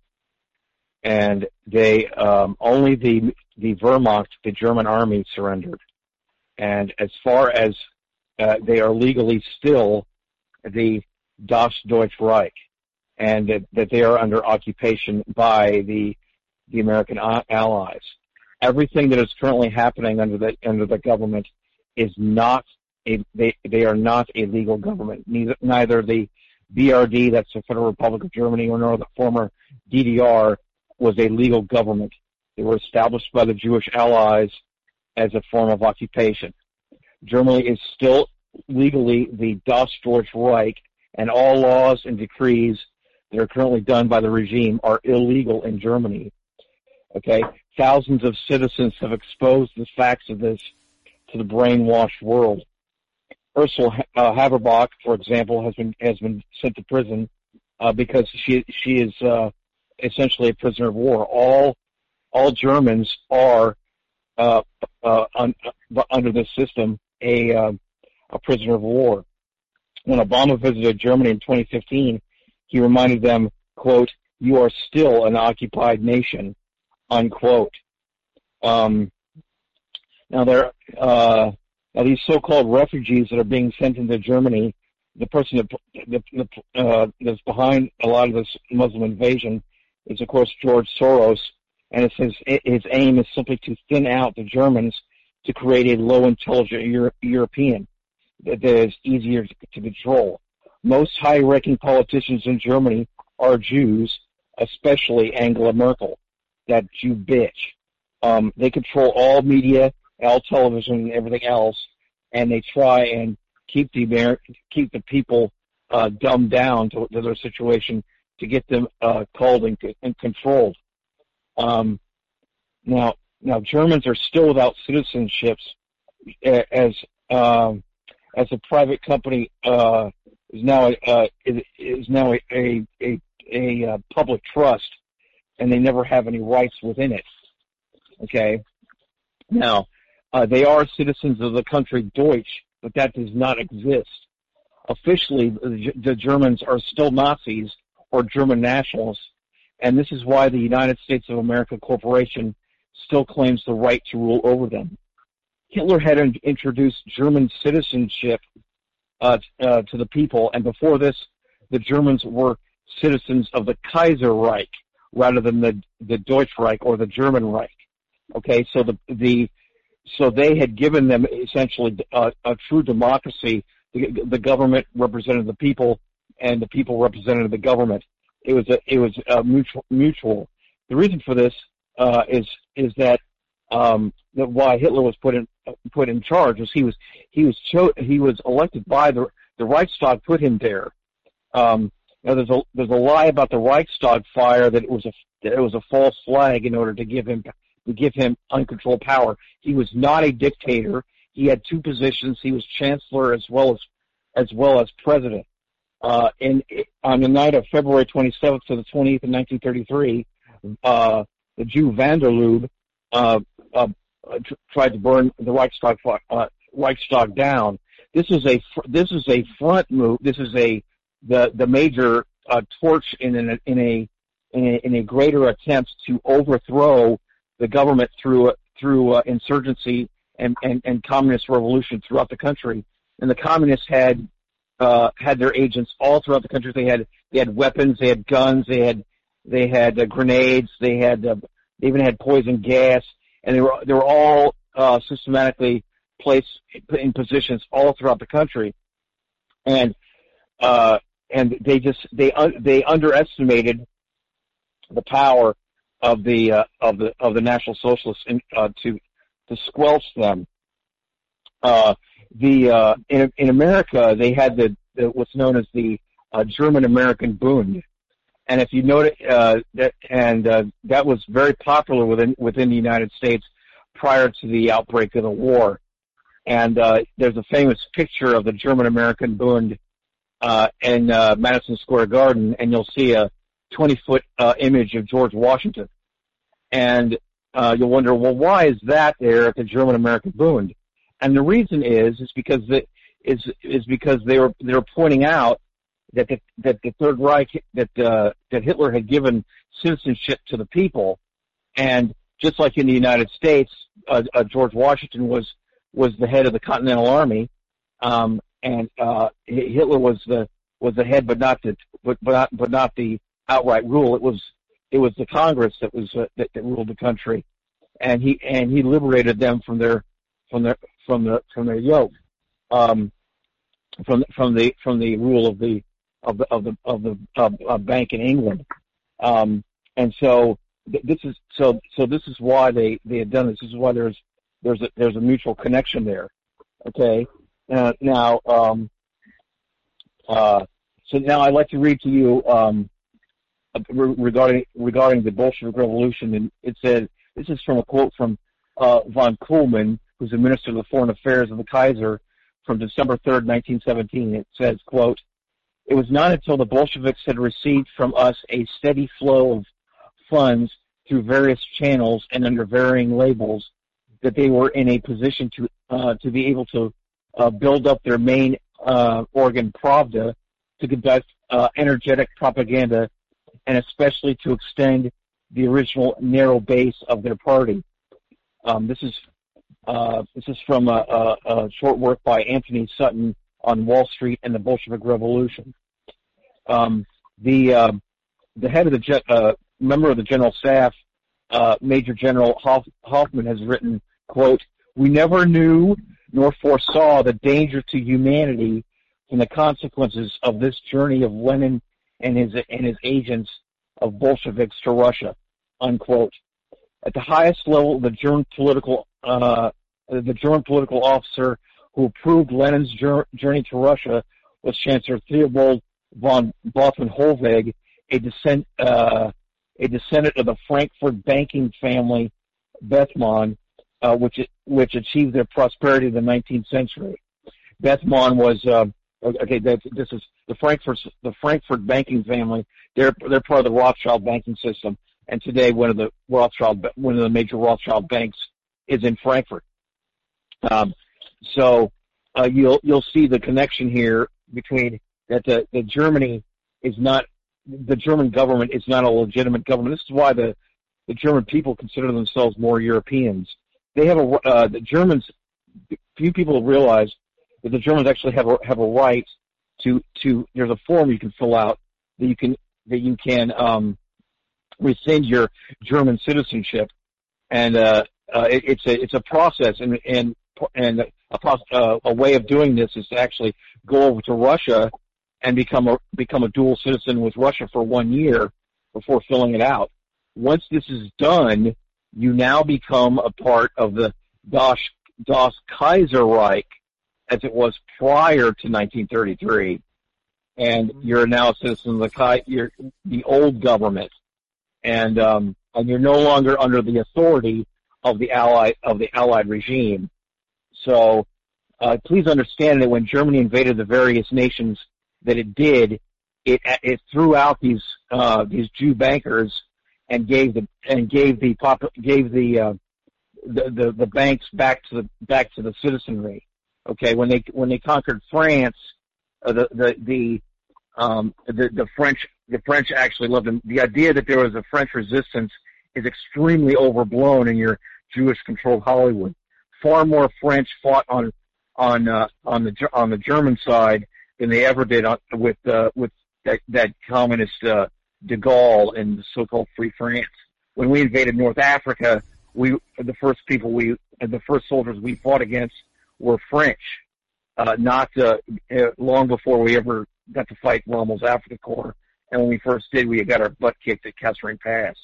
And they, um, only the, the Wehrmacht, the German army, surrendered. And as far as, uh, they are legally still the Das Deutsche Reich, and that, that they are under occupation by the, the American allies. Everything that is currently happening under the, under the government is not a, they, they are not a legal government. Neither, neither the B R D, that's the Federal Republic of Germany, nor the former D D R was a legal government. They were established by the Jewish allies as a form of occupation. Germany is still legally the Das Deutsche Reich, and all laws and decrees that are currently done by the regime are illegal in Germany. Okay? Thousands of citizens have exposed the facts of this to the brainwashed world. Ursula uh, Haberbach, for example, has been has been sent to prison uh, because she she is uh, essentially a prisoner of war. All all Germans are uh, uh, un, uh, under this system a uh, a prisoner of war. When Obama visited Germany in twenty fifteen, he reminded them, quote, "You are still an occupied nation," unquote. Um, now there. Uh, Now, these so-called refugees that are being sent into Germany, the person that, that, uh, that's behind a lot of this Muslim invasion is, of course, George Soros, and it says his aim is simply to thin out the Germans to create a low-intelligent Euro- European that is easier to, to control. Most high-ranking politicians in Germany are Jews, especially Angela Merkel, that Jew bitch. Um, they control all media, all television, and everything else, and they try and keep the Amer- keep the people uh, dumbed down to, to their situation to get them uh, called and, and controlled. Um, now, now Germans are still without citizenships, as um, as a private company uh, is now a, uh, is now a a, a, a uh, public trust, and they never have any rights within it. Okay, now. Uh, they are citizens of the country Deutsch, but that does not exist. Officially, the, the Germans are still Nazis or German nationalists, and this is why the United States of America Corporation still claims the right to rule over them. Hitler had in, introduced German citizenship uh, uh, to the people, and before this, the Germans were citizens of the Kaiserreich rather than the, the Deutsche Reich or the German Reich. Okay, so the the So they had given them essentially a, a true democracy. The, the government represented the people, and the people represented the government. It was a, it was a mutual, mutual. The reason for this uh, is is that um, that why Hitler was put in put in charge was he was he was cho- he was elected by the the Reichstag put him there. Um, now there's a there's a lie about the Reichstag fire that it was a that it was a false flag in order to give him. to give him uncontrolled power. He was not a dictator. He had two positions. He was chancellor as well as as well as president. Uh, and on the night of February twenty-seventh to the twentieth in nineteen thirty-three, uh, the Jew van der Lubbe uh, uh, tr- tried to burn the Reichstag uh, Reichstag down. This is a this is a front move. This is a the the major uh, torch in an, in a in a in a greater attempt to overthrow the government through through uh, insurgency and, and, and communist revolution throughout the country. And the communists had uh, had their agents all throughout the country. They had they had weapons, they had guns, they had they had uh, grenades, they had uh, they even had poison gas, and they were they were all uh, systematically placed in positions all throughout the country. And uh, and they just they un- they underestimated the power of the uh, of the of the National Socialists in, uh, to to squelch them. Uh, the uh, in in America they had the, the what's known as the uh, German-American Bund, and if you note uh, that, and uh, that was very popular within within the United States prior to the outbreak of the war. And uh, there's a famous picture of the German-American Bund uh, in uh, Madison Square Garden, and you'll see a twenty-foot uh, image of George Washington. And uh, you'll wonder, well, why is that there at the German-American Bund? And the reason is is because the, is is because they were they were pointing out that the, that the Third Reich that uh, that Hitler had given citizenship to the people, and just like in the United States, uh, uh, George Washington was was the head of the Continental Army, um, and uh, Hitler was the was the head, but not the but but not, but not the outright rule. It was it was the Congress that was uh, that, that ruled the country, and he and he liberated them from their from their from the from their yoke, um, from from the from the rule of the of the of the of the of, of bank in England, um, and so th- this is so so this is why they they had done this. This is why there's There's a, there's a mutual connection there, okay? Uh, now, um, uh, so now I'd like to read to you um, regarding regarding the Bolshevik Revolution, and it said, this is from a quote from uh, von Kuhlmann, who's the Minister of the Foreign Affairs of the Kaiser, from December third, nineteen seventeen. It says, quote, "It was not until the Bolsheviks had received from us a steady flow of funds through various channels and under varying labels that they were in a position to uh, to be able to uh, build up their main uh, organ, Pravda, to conduct uh, energetic propaganda, and especially to extend the original narrow base of their party." Um, this is uh, this is from a, a, a short work by Anthony Sutton on Wall Street and the Bolshevik Revolution. Um, the uh, the head of the jet, uh, member of the General Staff, uh, Major General Hoff, Hoffman, has written, quote, "We never knew nor foresaw the danger to humanity from the consequences of this journey of Lenin and his and his agents of Bolsheviks to Russia," unquote. At the highest level, the German political uh, the German political officer who approved Lenin's journey to Russia was Chancellor Theobald von Bothmann-Hollweg, a descent uh, a descendant of the Frankfurt banking family Bethmann, Uh, which which achieved their prosperity in the nineteenth century. Bethmann was uh, okay. That, this is the Frankfurt the Frankfurt banking family. They're they're part of the Rothschild banking system, and today one of the Rothschild one of the major Rothschild banks is in Frankfurt. Um, so uh, you'll you'll see the connection here between that the, the Germany is not the German government is not a legitimate government. This is why the the German people consider themselves more Europeans. They have a uh, the Germans. Few people realize that the Germans actually have a have a right to to. There's a form you can fill out that you can that you can um, rescind your German citizenship, and uh, uh, it, it's a it's a process, and and and a, uh, a way of doing this is to actually go over to Russia and become a become a dual citizen with Russia for one year before filling it out. Once this is done, you now become a part of the Das, Das Kaiserreich, as it was prior to nineteen thirty-three, and you're now a citizen of the Kai, you're the old government, and um, and you're no longer under the authority of the Allied of the Allied regime. So, uh, please understand that when Germany invaded the various nations that it did, it it threw out these uh, these Jew bankers and gave the and gave the pop gave the, uh, the the the banks back to the back to the citizenry. Okay, when they when they conquered France, uh, the the the um the the French the French actually loved them. The idea that there was a French resistance is extremely overblown in your Jewish controlled Hollywood. Far more French fought on on uh, on the on the German side than they ever did on, with uh, with that that communist uh, de Gaulle and the so-called Free France. When we invaded North Africa, we the first people we the first soldiers we fought against were French, uh, not uh, uh, long before we ever got to fight Rommel's Afrika Korps. And when we first did, we got our butt kicked at Kasserine Pass.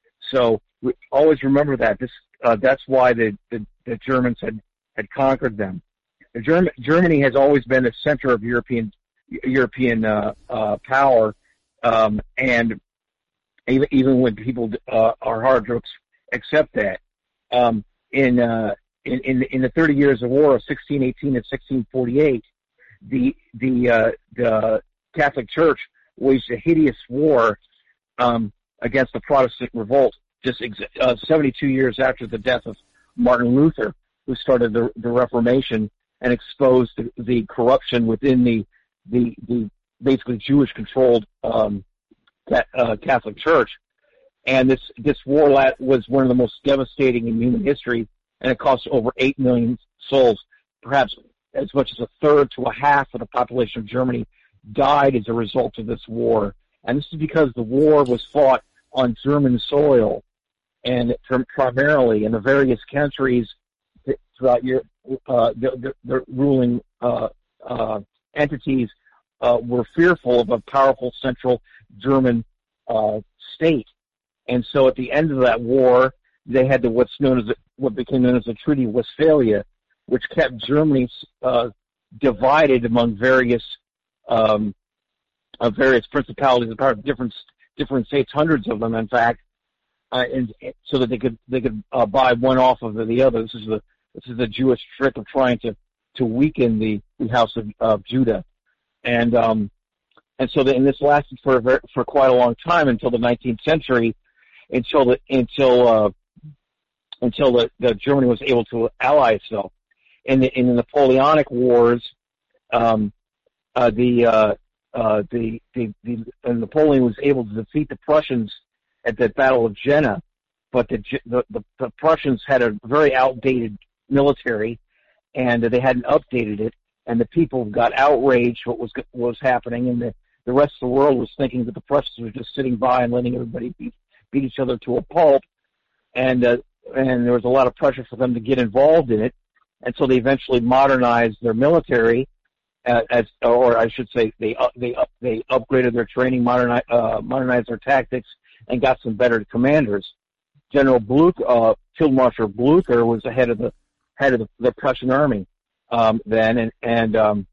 So we always remember that. This uh, that's why the, the the Germans had had conquered them. Germ- Germany has always been the center of European European uh, uh, power, um, and even even when people uh, are hard to accept that, um, in, uh, in in in the thirty years of war of sixteen eighteen and sixteen forty-eight, the the uh, the Catholic Church waged a hideous war um, against the Protestant revolt. Just ex- uh, seventy-two years after the death of Martin Luther, who started the, the Reformation and exposed the, the corruption within the the, the basically Jewish-controlled um, uh, Catholic Church. And this this war was one of the most devastating in human history, and it cost over eight million souls. Perhaps as much as a third to a half of the population of Germany died as a result of this war. And this is because the war was fought on German soil, and primarily in the various countries throughout Europe, uh, the, the, the ruling uh, uh, entities uh, were fearful of a powerful central German uh, state. And so at the end of that war, they had the, what's known as, what became known as the Treaty of Westphalia, which kept Germany uh, divided among various um, uh, various principalities and powers, different different states, hundreds of them, in fact, uh, and so that they could they could uh, buy one off of the other. This is the this is the Jewish trick of trying to to weaken the, the House of uh, Judah, and um, and so the, and this lasted for a very, for quite a long time until the nineteenth century, until the until uh, until the, the Germany was able to ally itself. In the in the Napoleonic Wars, um, uh, the, uh, uh, the the the uh, Napoleon was able to defeat the Prussians at the Battle of Jena, but the the, the, the Prussians had a very outdated military, and they hadn't updated it, and the people got outraged what was what was happening, and the the rest of the world was thinking that the Prussians were just sitting by and letting everybody beat beat each other to a pulp, and uh, and there was a lot of pressure for them to get involved in it. And so they eventually modernized their military, uh, as, or I should say, they uh, they up, they upgraded their training, moderni- uh, modernized their tactics, and got some better commanders. General Blucher, uh, Field Marshal Blucher, was the head of the head of the, the Prussian army um, then, and and um,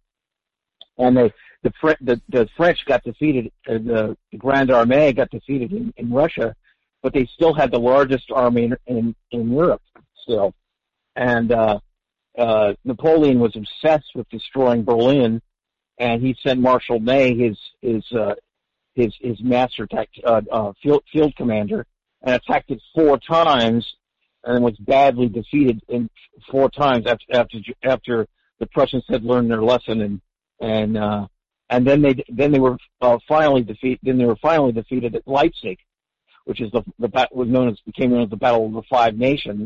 and they the, Fr- the the French got defeated. Uh, the, the Grand Armée got defeated in, in Russia, but they still had the largest army in in, in Europe still, and. Uh, Uh, Napoleon was obsessed with destroying Berlin, and he sent Marshal Ney, his his uh, his his master tact, uh, uh, field field commander, and attacked it four times, and was badly defeated in four times after after after the Prussians had learned their lesson, and and uh, and then they then they were uh, finally defeated. Then they were finally defeated at Leipzig, which is the the was known as became known as the Battle of the Five Nations,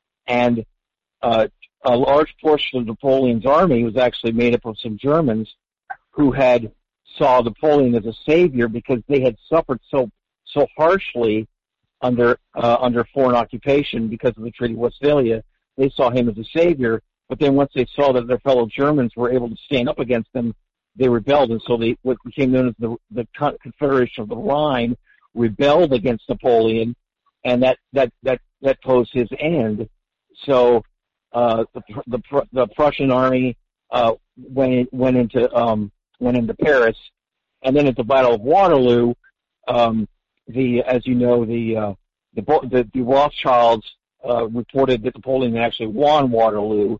and uh, a large portion of Napoleon's army was actually made up of some Germans who had saw Napoleon as a savior because they had suffered so so harshly under uh, under foreign occupation because of the Treaty of Westphalia. They saw him as a savior, but then once they saw that their fellow Germans were able to stand up against them, they rebelled, and so they what became known as the the Confederation of the Rhine rebelled against Napoleon, and that that that that posed his end. So. Uh, the, the the Prussian army uh, went went into um, went into Paris, and then at the Battle of Waterloo, um, the as you know the uh, the, the the Rothschilds uh, reported that Napoleon actually won Waterloo,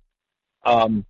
um,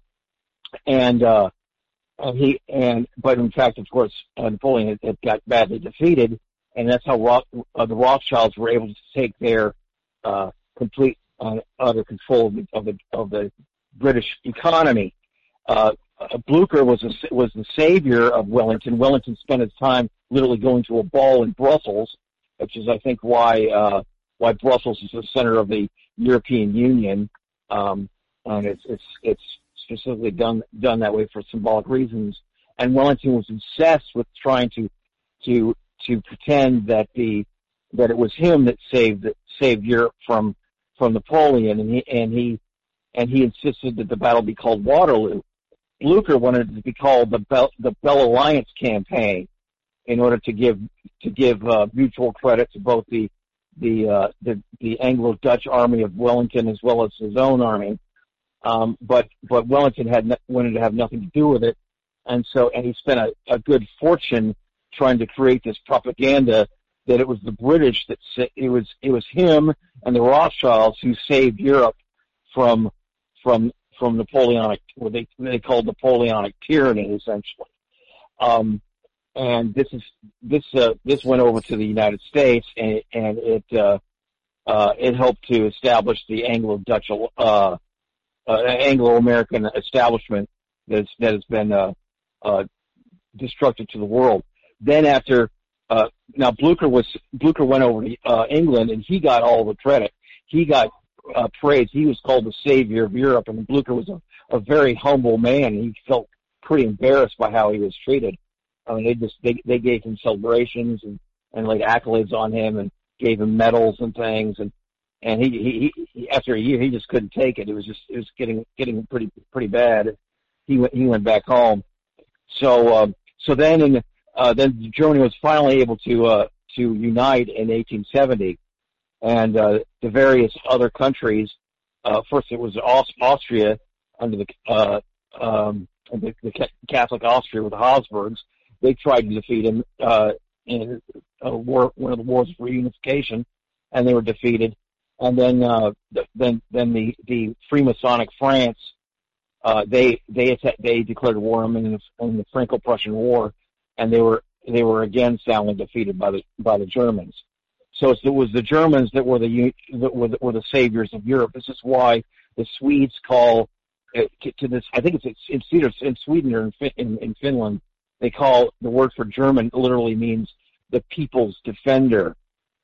and uh, and he and but in fact, of course, uh, Napoleon had, had got badly defeated, and that's how Roth, uh, the Rothschilds were able to take their uh, complete. Uh, under control of the, of the of the British economy. Uh, Blucher was a, was the savior of Wellington. Wellington spent his time literally going to a ball in Brussels, which is, I think, why uh, why Brussels is the center of the European Union, um, and it's it's it's specifically done done that way for symbolic reasons. And Wellington was obsessed with trying to to to pretend that the that it was him that saved saved Europe from. from Napoleon, and he and he and he insisted that the battle be called Waterloo. Blucher wanted it to be called the Bell, the Bell Alliance campaign, in order to give to give uh, mutual credit to both the the uh, the, the Anglo-Dutch army of Wellington as well as his own army. Um, but, but Wellington had, no, wanted to have nothing to do with it. And so, and he spent a, a good fortune trying to create this propaganda that it was the British that sa- it was, it was him and the Rothschilds who saved Europe from, from, from Napoleonic, what they, they called Napoleonic tyranny, essentially. Um, and this is, this, uh, this went over to the United States, and, and it, uh, uh, it helped to establish the Anglo-Dutch, uh, uh, Anglo-American establishment that's, that has been, uh, uh, destructive to the world. Then after, uh, now Blucher was, Blucher went over to, uh, England, and he got all the credit. He got, uh, praise. He was called the savior of Europe, and Blucher was a, a very humble man. He felt pretty embarrassed by how he was treated. I mean, they just, they, they gave him celebrations and, and laid accolades on him and gave him medals and things. And, and he, he, he, after a year, he just couldn't take it. It was just, it was getting, getting pretty, pretty bad. He went, he went back home. So, um, so then in, uh, then Germany was finally able to, uh, to unite in eighteen seventy. And, uh, the various other countries, uh, first it was Aust- Austria under the, uh, um, the, the Catholic Austria with the Habsburgs. They tried to defeat him, uh, in a war, one of the wars of reunification, and they were defeated. And then, uh, the, then, then the, the Freemasonic France, uh, they, they, they declared war in the, in the Franco-Prussian War, and they were, they were again soundly defeated by the, by the Germans. So it was the Germans that were the, that were the, were the saviors of Europe. This is why the Swedes call uh, to, to this, I think it's in, in Sweden or in, in, in Finland, they call the word for German literally means the people's defender.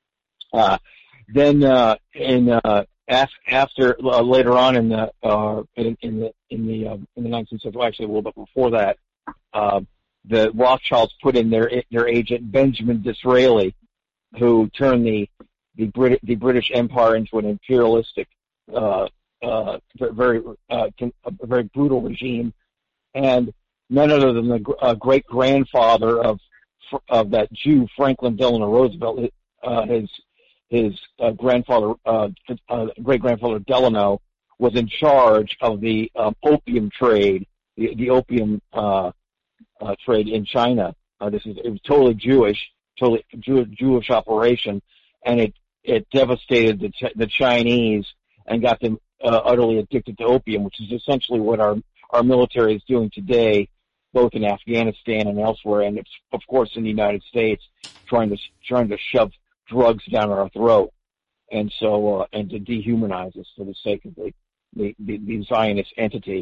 Uh, then, uh, in, uh, after, uh, later on in the, uh, in, in the, in the, um, in the nineteenth century, actually a little bit before that, uh, the Rothschilds put in their, their agent Benjamin Disraeli, who turned the, the Brit, the British Empire into an imperialistic, uh, uh, very, uh, a very brutal regime. And none other than the uh, great grandfather of, of that Jew, Franklin Delano Roosevelt, uh, his, his, uh, grandfather, uh, uh, great grandfather Delano was in charge of the, um, opium trade, the, the opium, uh, uh, trade in China. Uh, this is, it was totally Jewish, totally Jew, Jewish operation, and it, it devastated the, Ch- the Chinese and got them, uh, utterly addicted to opium, which is essentially what our, our military is doing today, both in Afghanistan and elsewhere, and it's, of course, in the United States, trying to, trying to shove drugs down our throat. And so, uh, and to dehumanize us for the sake of the, the, the, the Zionist entity.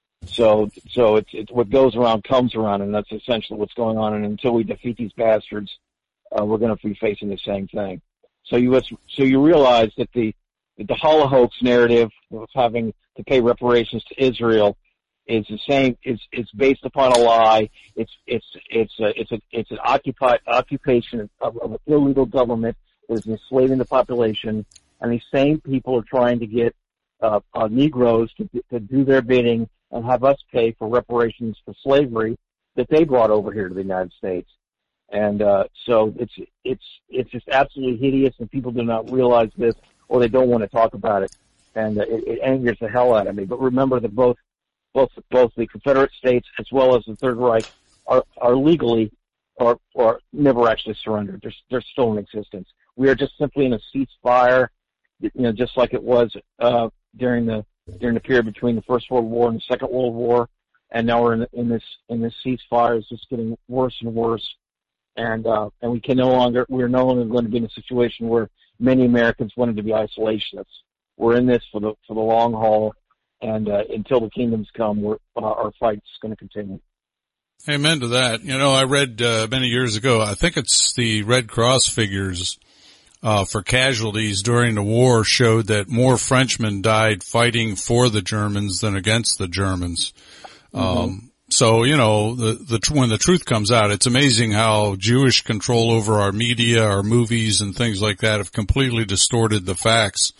So, so it's, it's what goes around comes around, and that's essentially what's going on. And until we defeat these bastards, uh, we're going to be facing the same thing. So you, so you realize that the, that the Holocaust narrative of having to pay reparations to Israel is the same, it's, it's based upon a lie. It's, it's, it's a, it's a, it's an occupied, occupation of, of an illegal government that is enslaving the population. And these same people are trying to get, uh, uh Negroes to, to do their bidding and have us pay for reparations for slavery that they brought over here to the United States. And, uh, so it's, it's, it's just absolutely hideous, and people do not realize this, or they don't want to talk about it. And uh, it, it angers the hell out of me. But remember that both, both, both the Confederate States as well as the Third Reich are, are legally or, or never actually surrendered. They're, they're still in existence. We are just simply in a ceasefire, you know, just like it was, uh, during the, during the period between the First World War and the Second World War. And now we're in, in this, in this ceasefire is just getting worse and worse. And, uh, and we can no longer, we're no longer going to be in a situation where many Americans wanted to be isolationists. We're in this for the, for the long haul. And, uh, until the kingdoms come, we're, uh, our fight's going to continue. Amen to that. You know, I read, uh, many years ago, I think it's the Red Cross figures, uh, for casualties during the war showed that more Frenchmen died fighting for the Germans than against the Germans. Mm-hmm. Um, so, you know, the, the, when the truth comes out, it's amazing how Jewish control over our media, our movies and things like that have completely distorted the facts.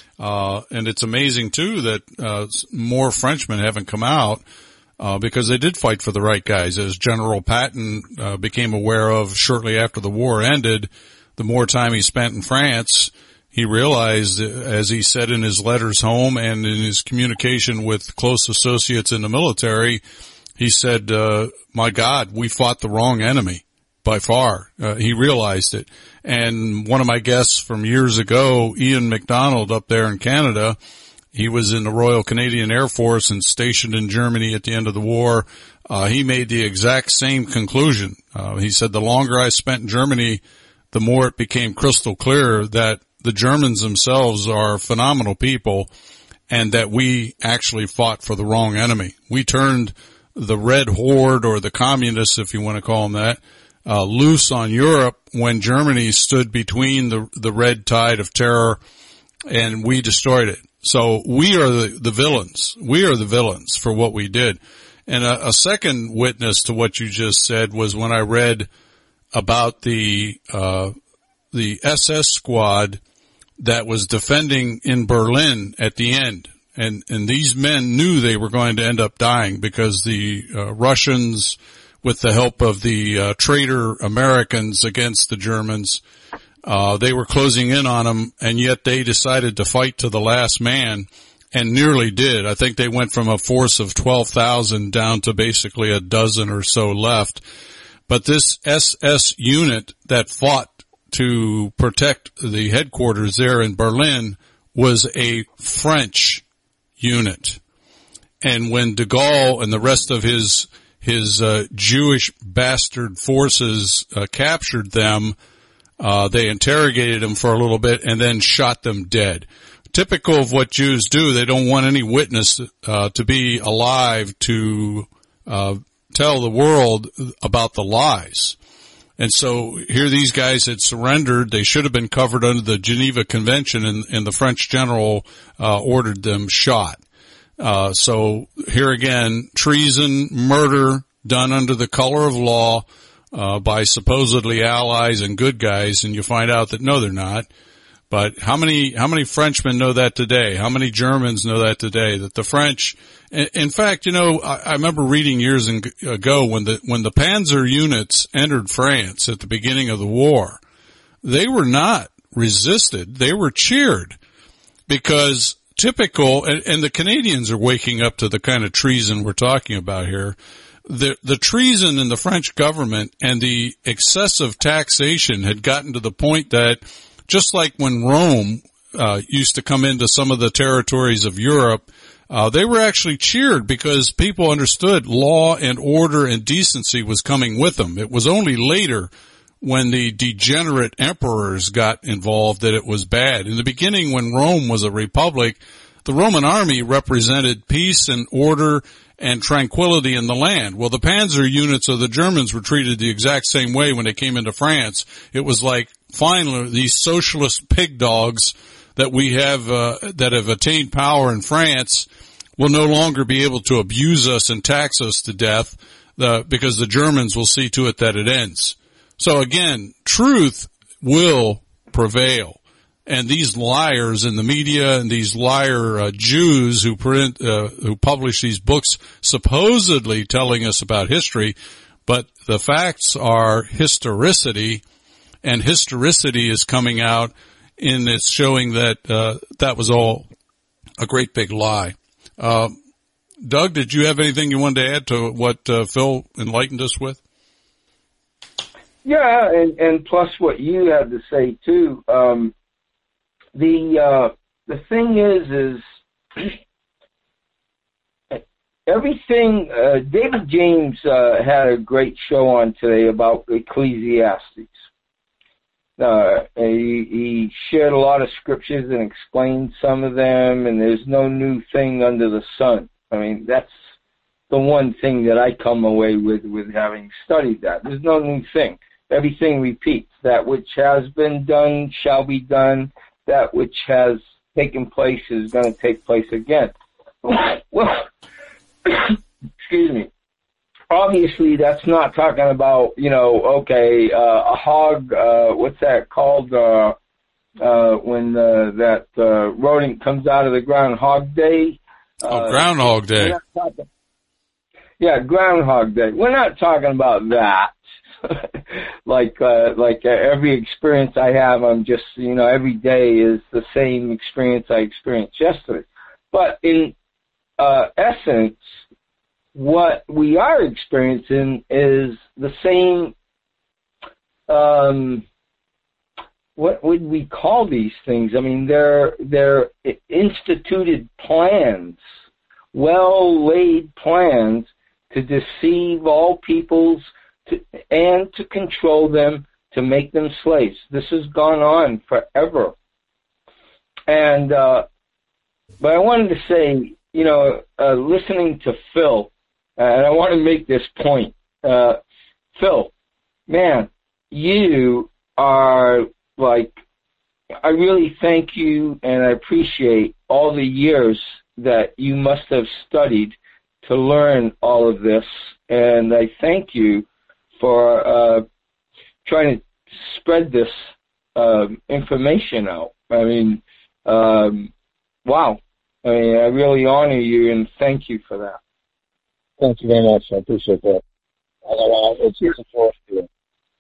Uh, and it's amazing too that, uh, more Frenchmen haven't come out, uh, because they did fight for the right guys. As General Patton, uh, became aware of shortly after the war ended, the more time he spent in France, he realized, as he said in his letters home and in his communication with close associates in the military, he said, uh, my God, we fought the wrong enemy by far. Uh, he realized it. And one of my guests from years ago, Ian MacDonald up there in Canada, he was in the Royal Canadian Air Force and stationed in Germany at the end of the war. Uh, he made the exact same conclusion. Uh, he said the longer I spent in Germany, the more it became crystal clear that the Germans themselves are phenomenal people and that we actually fought for the wrong enemy. We turned the Red Horde, or the communists, if you want to call them that, uh, loose on Europe when Germany stood between the, the red tide of terror, and we destroyed it. So we are the, the villains. We are the villains for what we did. And a, a second witness to what you just said was when I read about the, uh, the S S squad that was defending in Berlin at the end. And, and these men knew they were going to end up dying because the uh, Russians, with the help of the uh, traitor Americans against the Germans, uh, they were closing in on them, and yet they decided to fight to the last man and nearly did. I think they went from a force of twelve thousand down to basically a dozen or so left. But this S S unit that fought to protect the headquarters there in Berlin was a French unit. And when de Gaulle and the rest of his his uh, Jewish bastard forces uh, captured them, uh they interrogated them for a little bit and then shot them dead. Typical of what Jews do, they don't want any witness uh to be alive to uh tell the world about the lies. And so here these guys had surrendered. They should have been covered under the Geneva Convention, and, and the French general uh ordered them shot. Uh so here again, treason, murder done under the color of law uh by supposedly allies and good guys, and you find out that no, they're not. But how many how many Frenchmen know that today? How many Germans know that today? That the French, in fact, you know, I, I remember reading years ago when the when the Panzer units entered France at the beginning of the war, they were not resisted; they were cheered, because typical, and, and the Canadians are waking up to the kind of treason we're talking about here. The the treason in the French government and the excessive taxation had gotten to the point that, just like when Rome uh used to come into some of the territories of Europe, uh they were actually cheered because people understood law and order and decency was coming with them. It was only later, when the degenerate emperors got involved, that it was bad. In the beginning, when Rome was a republic, the Roman army represented peace and order and tranquility in the land. Well, the Panzer units of the Germans were treated the exact same way when they came into France. It was like, finally, these socialist pig dogs that we have, uh, that have attained power in France will no longer be able to abuse us and tax us to death, uh, because the Germans will see to it that it ends. So again, truth will prevail. And these liars in the media and these liar uh, Jews who print, uh, who publish these books supposedly telling us about history, but the facts are historicity, and historicity is coming out in it's showing that uh, that was all a great big lie. Uh, Doug, did you have anything you wanted to add to what uh, Phil enlightened us with? Yeah, and, and plus what you had to say too. Um, the uh, the thing is, is everything. Uh, David James uh, had a great show on today about Ecclesiastes. Uh, he, he shared a lot of scriptures and explained some of them, and there's no new thing under the sun. I mean, that's the one thing that I come away with, with having studied that. There's no new thing. Everything repeats. That which has been done shall be done. That which has taken place is going to take place again. Well, excuse me. Obviously, that's not talking about, you know, okay, uh, a hog, uh, what's that called, uh, uh, when, uh, that, uh, rodent comes out of the Groundhog Day. Uh, oh, Groundhog Day. Talking, yeah, Groundhog Day. We're not talking about that. like, uh, like uh, every experience I have, I'm just, you know, every day is the same experience I experienced yesterday. But in, uh, essence, what we are experiencing is the same, um, what would we call these things? I mean, they're, they're instituted plans, well-laid plans to deceive all peoples to, and to control them, to make them slaves. This has gone on forever. And, uh, but I wanted to say, you know, uh, listening to Phil, uh, and I want to make this point. Uh, Phil, man, you are like, I really thank you and I appreciate all the years that you must have studied to learn all of this. And I thank you for uh, trying to spread this um, information out. I mean, um, wow. I mean, I really honor you and thank you for that. Thank you very much. I appreciate that. Uh, it's, it's a force to you.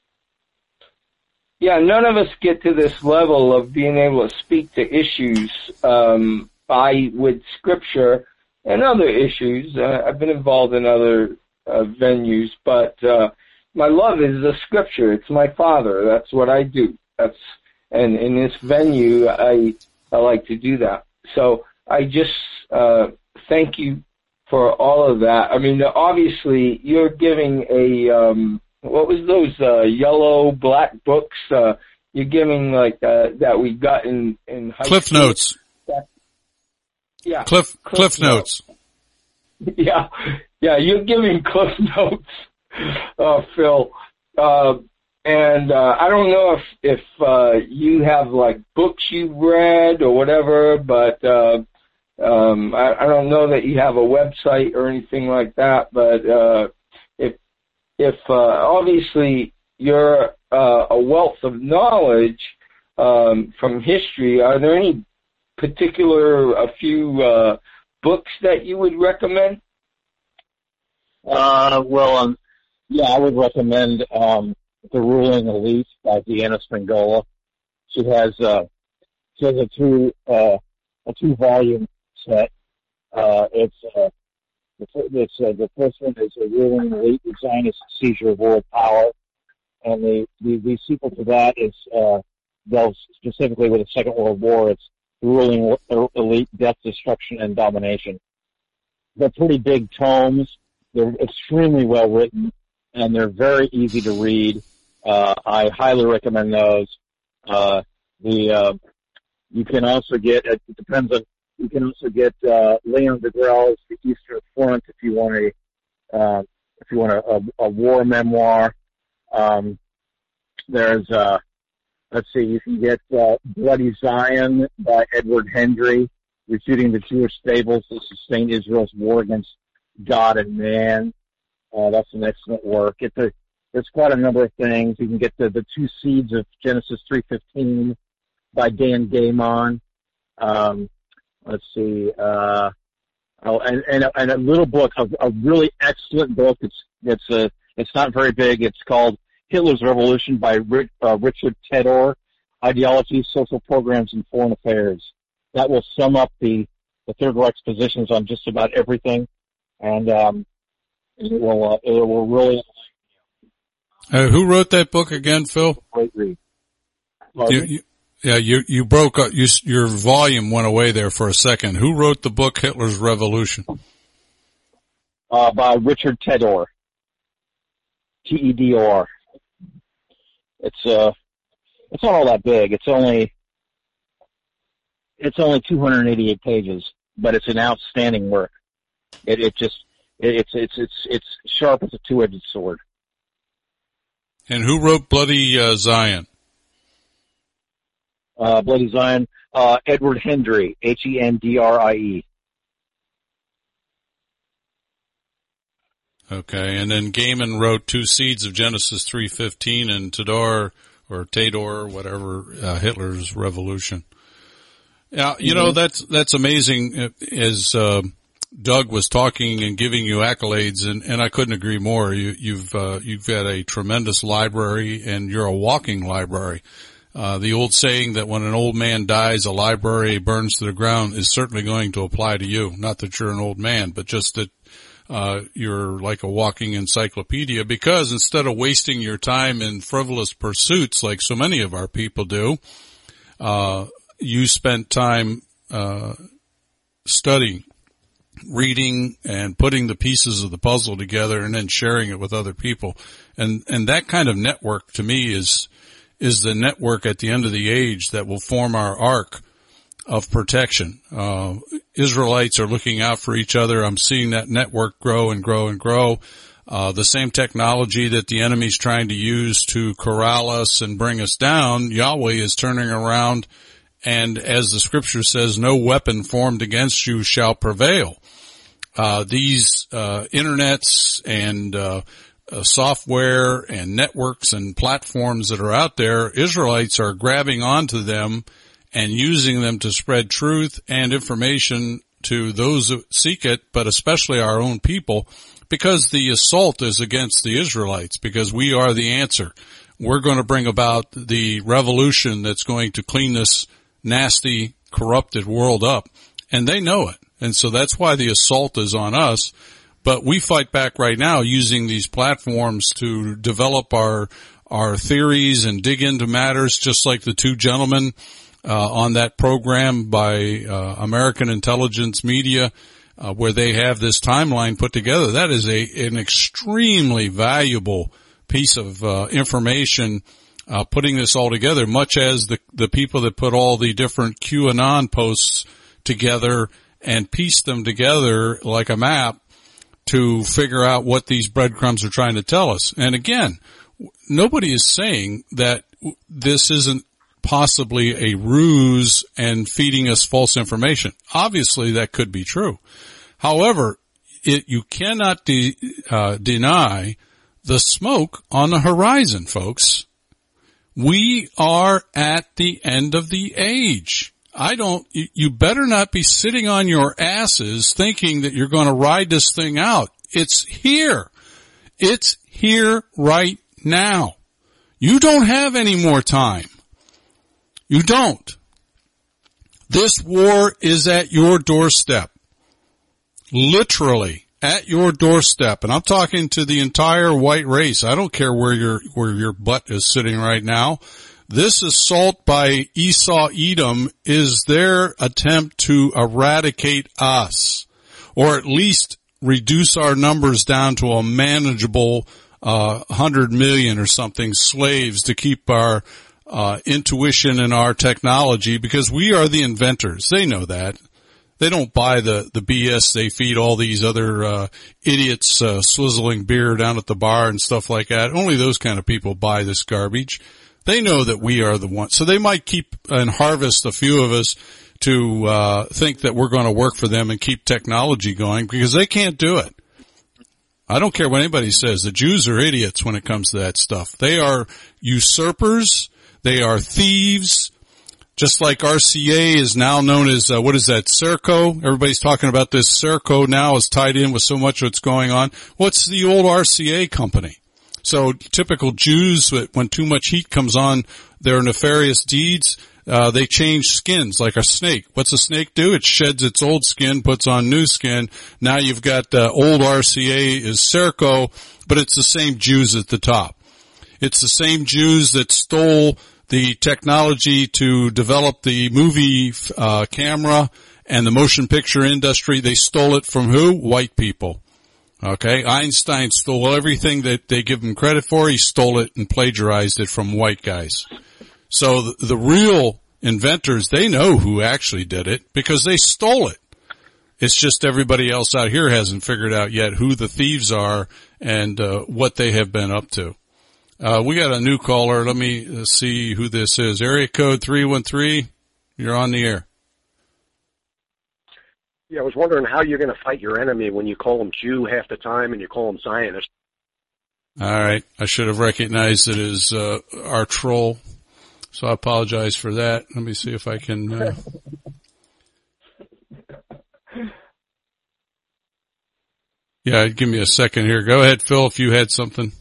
Yeah, none of us get to this level of being able to speak to issues um, by with Scripture and other issues. Uh, I've been involved in other uh, venues, but uh, my love is the Scripture. It's my Father. That's what I do. That's and in this venue, I I like to do that. So I just uh, thank you for all of that. I mean, obviously, you're giving a um, what was those uh, yellow black books? Uh, you're giving like uh, that we got in in high Cliff school. Notes. That, yeah, Cliff Cliff, Cliff Notes. notes. Yeah, yeah, you're giving Cliff Notes, uh, Phil. Uh, and uh, I don't know if if uh, you have like books you've read or whatever, but uh, um, I, I don't know that you have a website or anything like that. But uh, if if uh, obviously you're uh, a wealth of knowledge um, from history, are there any particular a few uh, books that you would recommend? Uh, well, um, yeah, I would recommend um, The Ruling Elite by Deanna Spingola. She has uh, she has a two uh, a two volume set. Uh, it's uh, it's uh, the first one is The Ruling Elite: The Zionist Seizure of World Power, and the the, the sequel to that is uh, deals specifically with the Second World War. It's The Ruling Elite: Death, Destruction, and Domination. They're pretty big tomes. They're extremely well written, and they're very easy to read. Uh, I highly recommend those. Uh, the uh, you can also get it depends on you can also get uh, Leon Degrelle's The Eastern Front if you want a uh, if you want a, a, a war memoir. Um, there's uh, let's see, you can get uh, Bloody Zion by Edward Hendry, refuting the Jewish fables to sustain Israel's war against God and man. Uh, that's an excellent work. It's a, there's quite a number of things. You can get the, the Two Seeds of Genesis three fifteen by Dan Gaiman. Um, let's see. Uh, oh, and, and, a, and a little book, a, a really excellent book. It's, it's a, it's not very big. It's called Hitler's Revolution by Rick, uh, Richard Tedor, Ideology, Social Programs, and Foreign Affairs. That will sum up the, the Third Reich's positions on just about everything. And um, it will uh, it will really. Uh, who wrote that book again, Phil? Great read. You, you, yeah, you you broke up. You, your volume went away there for a second. Who wrote the book Hitler's Revolution? Uh, by Richard Tedor. T E D O R. It's uh, it's not all that big. It's only it's only two hundred eighty-eight pages, but it's an outstanding work. It, it just, it, it's, it's, it's, it's sharp as a two-edged sword. And who wrote Bloody uh, Zion? Uh, Bloody Zion, uh, Edward Hendry, H E N D R I E. Okay, and then Gaiman wrote Two Seeds of Genesis three fifteen and Tedor, or Tador, whatever, uh, Hitler's Revolution. Yeah, you mm-hmm. know, that's, that's amazing. As, uh, Doug was talking and giving you accolades, and, and I couldn't agree more. You, you've uh, you've got a tremendous library, and you're a walking library. Uh, the old saying that when an old man dies, a library burns to the ground is certainly going to apply to you. Not that you're an old man, but just that uh, you're like a walking encyclopedia, because instead of wasting your time in frivolous pursuits like so many of our people do, uh, you spent time uh, studying, reading, and putting the pieces of the puzzle together, and then sharing it with other people. And and that kind of network, to me, is is the network at the end of the age that will form our arc of protection. Uh, Israelites are looking out for each other. I'm seeing that network grow and grow and grow. Uh, the same technology that the enemy's trying to use to corral us and bring us down, Yahweh is turning around, and as the scripture says, no weapon formed against you shall prevail. Uh, these, uh, internets and, uh, uh, software and networks and platforms that are out there, Israelites are grabbing onto them and using them to spread truth and information to those who seek it, but especially our own people, because the assault is against the Israelites, because we are the answer. We're going to bring about the revolution that's going to clean this nasty, corrupted world up, and they know it. And so that's why the assault is on us. But we fight back right now using these platforms to develop our our theories and dig into matters, just like the two gentlemen uh, on that program by uh, American Intelligence Media, uh, where they have this timeline put together. That is a an extremely valuable piece of uh, information, uh, putting this all together, much as the the people that put all the different QAnon posts together and piece them together like a map to figure out what these breadcrumbs are trying to tell us. And again, nobody is saying that this isn't possibly a ruse and feeding us false information. Obviously, that could be true. However, it, you cannot de, uh, deny the smoke on the horizon, folks. We are at the end of the age. I don't, you better not be sitting on your asses thinking that you're going to ride this thing out. It's here. It's here right now. You don't have any more time. You don't. This war is at your doorstep. Literally at your doorstep. And I'm talking to the entire white race. I don't care where your, where your butt is sitting right now. This assault by Esau Edom is their attempt to eradicate us, or at least reduce our numbers down to a manageable uh hundred million or something slaves to keep our uh intuition and our technology, because we are the inventors. They know that. They don't buy the the B S they feed all these other uh idiots uh swizzling beer down at the bar and stuff like that. Only those kind of people buy this garbage. They know that we are the ones. So they might keep and harvest a few of us to uh think that we're going to work for them and keep technology going, because they can't do it. I don't care what anybody says. The Jews are idiots when it comes to that stuff. They are usurpers. They are thieves. Just like R C A is now known as, uh, what is that, Serco? Everybody's talking about this. Serco now is tied in with so much what's going on. What's the old R C A company? So typical Jews, when too much heat comes on their nefarious deeds, uh, they change skins like a snake. What's a snake do? It sheds its old skin, puts on new skin. Now you've got uh, old R C A is Serco, but it's the same Jews at the top. It's the same Jews that stole the technology to develop the movie uh camera and the motion picture industry. They stole it from who? White people. Okay, Einstein stole everything that they give him credit for. He stole it and plagiarized it from white guys. So the, the real inventors, they know who actually did it because they stole it. It's just everybody else out here hasn't figured out yet who the thieves are and uh, what they have been up to. Uh, we got a new caller. Let me uh, see who this is. Area code three one three. You're on the air. Yeah, I was wondering how you're going to fight your enemy when you call them Jew half the time and you call them Zionist. All right. I should have recognized it as uh, our troll, so I apologize for that. Let me see if I can... Uh... Yeah, give me a second here. Go ahead, Phil, if you had something.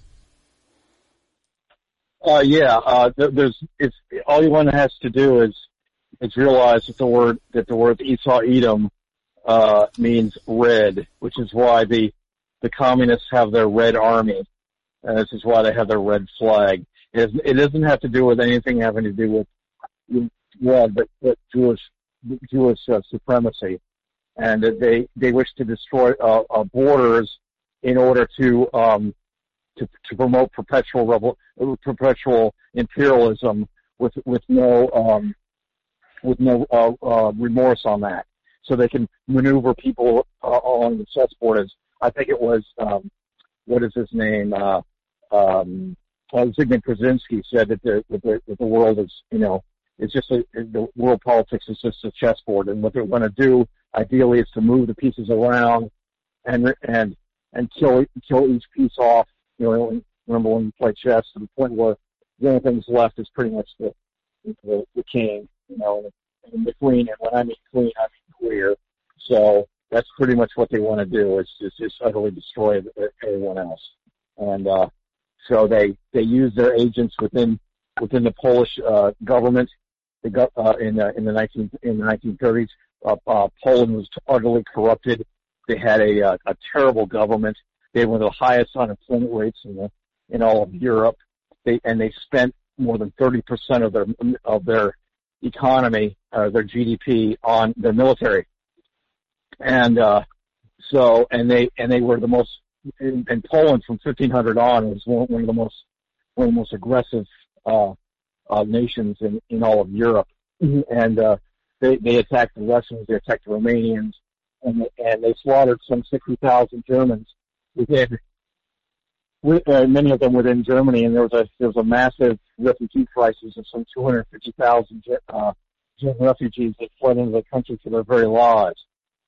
Uh, yeah, uh, there's, it's, all one has to do is, is realize that the word, that the word Esau Edom, uh, means red, which is why the, the communists have their red army. And this is why they have their red flag. It, it doesn't have to do with anything having to do with red, but, but Jewish, Jewish uh, supremacy. And they, they wish to destroy, uh, uh, borders in order to, um, to, to promote perpetual rebel, perpetual imperialism with, with no, um, with no, uh, uh, remorse on that. So they can maneuver people, uh, along the chessboard as, I think it was, um, what is his name, uh, um, uh, Zygmunt Brzezinski said that the, that the, that the world is, you know, it's just a, the world politics is just a chessboard, and what they're going to do, ideally, is to move the pieces around and, and, and kill, kill each piece off. You know, remember when you play chess to the point where the only thing that's left is pretty much the, the, the king, you know, and, and the queen, and when I mean queen, I mean queer. So that's pretty much what they want to do, is just, just utterly destroy everyone else. And, uh, so they, they use their agents within, within the Polish, uh, government, the, go- uh, in the, in the nineteen, in the nineteen thirties. Uh, uh, Poland was utterly corrupted. They had a, uh, a terrible government. They had one of the highest unemployment rates in the, in all of Europe. They, and they spent more than thirty percent of their, of their economy, uh, their G D P on their military. And, uh, so, and they, and they were the most, in, in Poland from fifteen hundred on, was one, one of the most, one of the most aggressive, uh, uh, nations in, in all of Europe. And, uh, they, they attacked the Russians, they attacked the Romanians, and, and they slaughtered some sixty thousand Germans within, with, uh, many of them within Germany, and there was a, there was a massive refugee crisis of some two hundred fifty thousand, uh, German refugees that fled into the country for their very lives.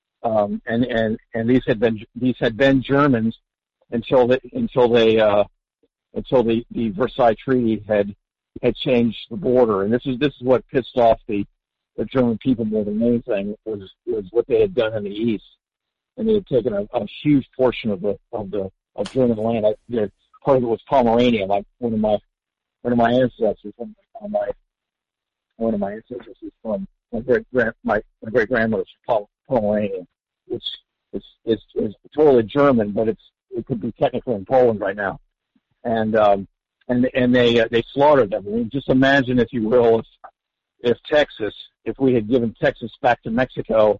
Um, and, and, and these had been, these had been Germans until they, until they, uh, until the, the Versailles Treaty had, had changed the border. And this is, this is what pissed off the, the German people more than anything, was, was what they had done in the East. And they had taken a, a huge portion of the, of the, of German land. I, you know, part of it was Pomerania, like one of my, one of my ancestors, one of my, one of my ancestors is from, my great grand, my, my great grandmother's from Pomerania, which is, is, is totally German, but it's, it could be technically in Poland right now. And, um, and, and they, uh, they slaughtered them. I mean, just imagine, if you will, if, if Texas, if we had given Texas back to Mexico,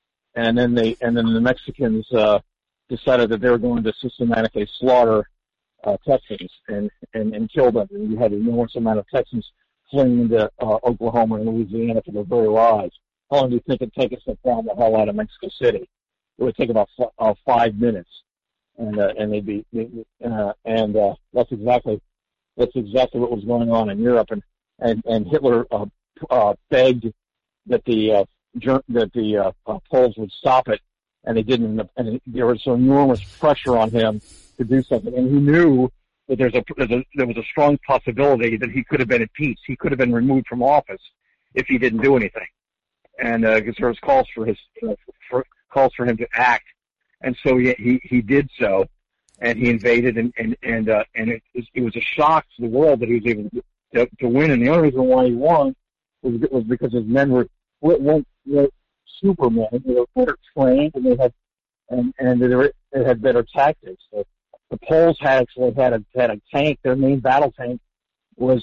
and then they, and then the Mexicans, uh, decided that they were going to systematically slaughter, uh, Texans and, and, and kill them. And you had an enormous amount of Texans fleeing into, uh, Oklahoma and Louisiana for their very lives. How long do you think it'd take us to bomb the hell out of Mexico City? It would take about f- uh, five minutes. And, uh, and they'd be, uh, and, uh, that's exactly, that's exactly what was going on in Europe. And, and, and Hitler, uh, uh, begged that the, uh, ger- that the, uh, uh, Poles would stop it. And they didn't, and it, there was enormous pressure on him to do something. And he knew that there's a, there's a, there was a strong possibility that he could have been impeached. He could have been removed from office if he didn't do anything. And, uh, cause there was calls for his, uh, for, calls for him to act. And so he, he, he did so, and he invaded, and, and, and, uh, and it, it was a shock to the world that he was able to, to, to win. And the only reason why he won was, was because his men were, were, were supermen. They were better trained, and they had, and, and they, were, they had better tactics. So the Poles had actually had a, had a tank. Their main battle tank was,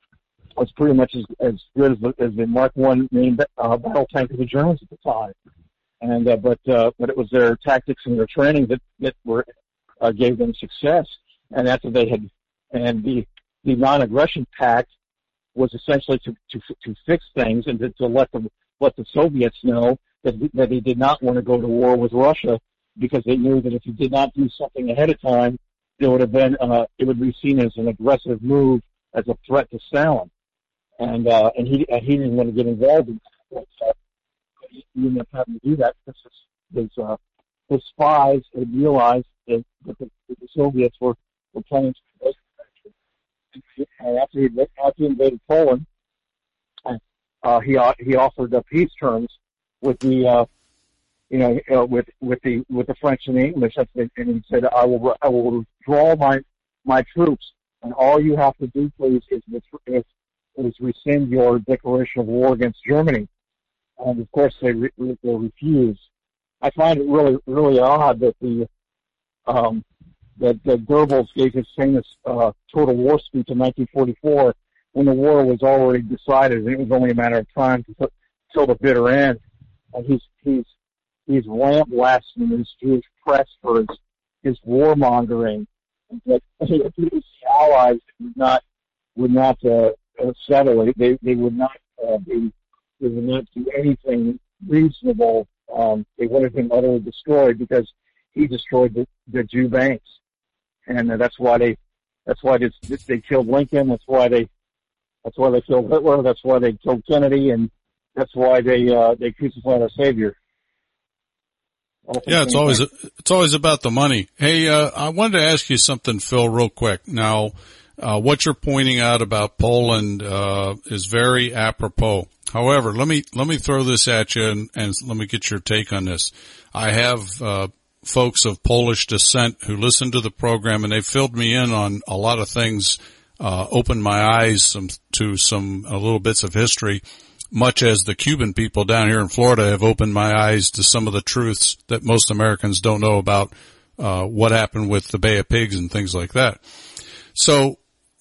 was pretty much as, as good as the, as the Mark One main uh, battle tank of the Germans at the time. And, uh, but, uh, but it was their tactics and their training that, that were, uh, gave them success. And after they had, and the, the non-aggression pact was essentially to, to, to fix things and to, to let them, let the Soviets know that, that they did not want to go to war with Russia, because they knew that if you did not do something ahead of time, there would have been, uh, it would be seen as an aggressive move, as a threat to Stalin. And, uh, and he, and he didn't want to get involved in that. So, he ended up having to do that because his, his, uh, his spies had realized that, that, the, that the Soviets were, were planning to invade. And after he, after he invaded Poland, uh, he, he offered uh, peace terms with the, uh, you know, uh, with with the with the French and the English. That's the, and he said, "I will I will withdraw my my troops, and all you have to do, please, is is, is rescind your declaration of war against Germany." And of course, they re, they refused. I find it really really odd that the um, that, that Goebbels gave his famous uh, total war speech in nineteen forty-four when the war was already decided and it was only a matter of time to, till the bitter end. And he's he's he's lambasting his Jewish press for his, his warmongering. That the Allies would not would not uh, settle. They they would not uh, be they would not do anything reasonable. Um, they wanted him utterly destroyed because he destroyed the, the Jew banks, and uh, that's why they that's why they, they killed Lincoln. That's why they that's why they killed Hitler. That's why they killed Kennedy, and that's why they uh, they crucified our Savior. Yeah, it's always it's always about the money. Hey, uh, I wanted to ask you something, Phil, real quick. Now, uh, what you're pointing out about Poland uh, is very apropos. However, let me let me throw this at you and, and let me get your take on this. I have uh, folks of Polish descent who listen to the program, and they filled me in on a lot of things, uh, opened my eyes some, to some uh, little bits of history, much as the Cuban people down here in Florida have opened my eyes to some of the truths that most Americans don't know about uh, what happened with the Bay of Pigs and things like that. So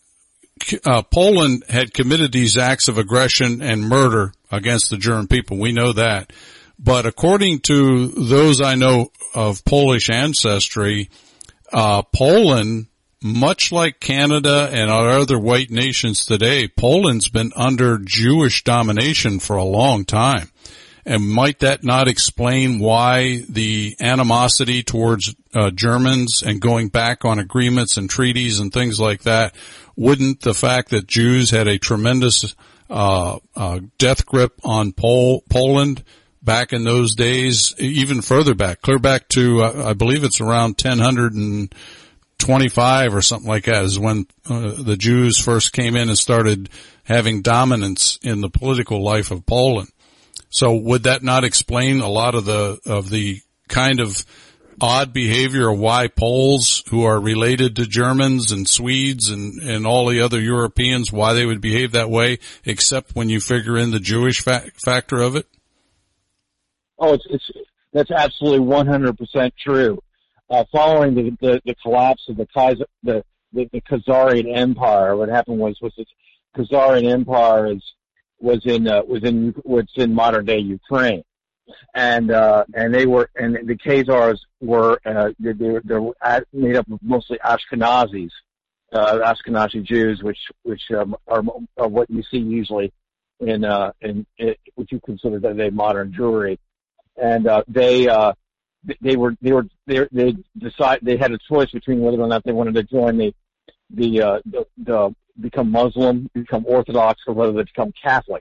uh, Poland had committed these acts of aggression and murder against the German people. We know that. But according to those I know of Polish ancestry, uh, Poland, much like Canada and our other white nations today, Poland's been under Jewish domination for a long time. And might that not explain why the animosity towards uh, Germans and going back on agreements and treaties and things like that? Wouldn't the fact that Jews had a tremendous uh, uh death grip on Pol- Poland back in those days, even further back, clear back to, uh, I believe it's around ten twenty-five or something like that, is when uh, the Jews first came in and started having dominance in the political life of Poland. So would that not explain a lot of the of the kind of odd behavior of why Poles, who are related to Germans and Swedes and, and all the other Europeans, why they would behave that way, except when you figure in the Jewish fa- factor of it? Oh, it's, it's that's absolutely one hundred percent true. Uh, following the, the, the collapse of the Kaiser, the, the, the Khazarian Empire, what happened was was the Khazarian Empire is was in uh, was in was in modern day Ukraine, and uh, and they were and the Khazars were uh, they, they were they're made up of mostly Ashkenazis, uh, Ashkenazi Jews, which which um, are, are what you see usually in uh, in, in what you consider today modern Jewry, and uh, they. Uh, They were, they were, they, they decide, they had a choice between whether or not they wanted to join the, the, uh, the, the, become Muslim, become Orthodox, or whether they become Catholic.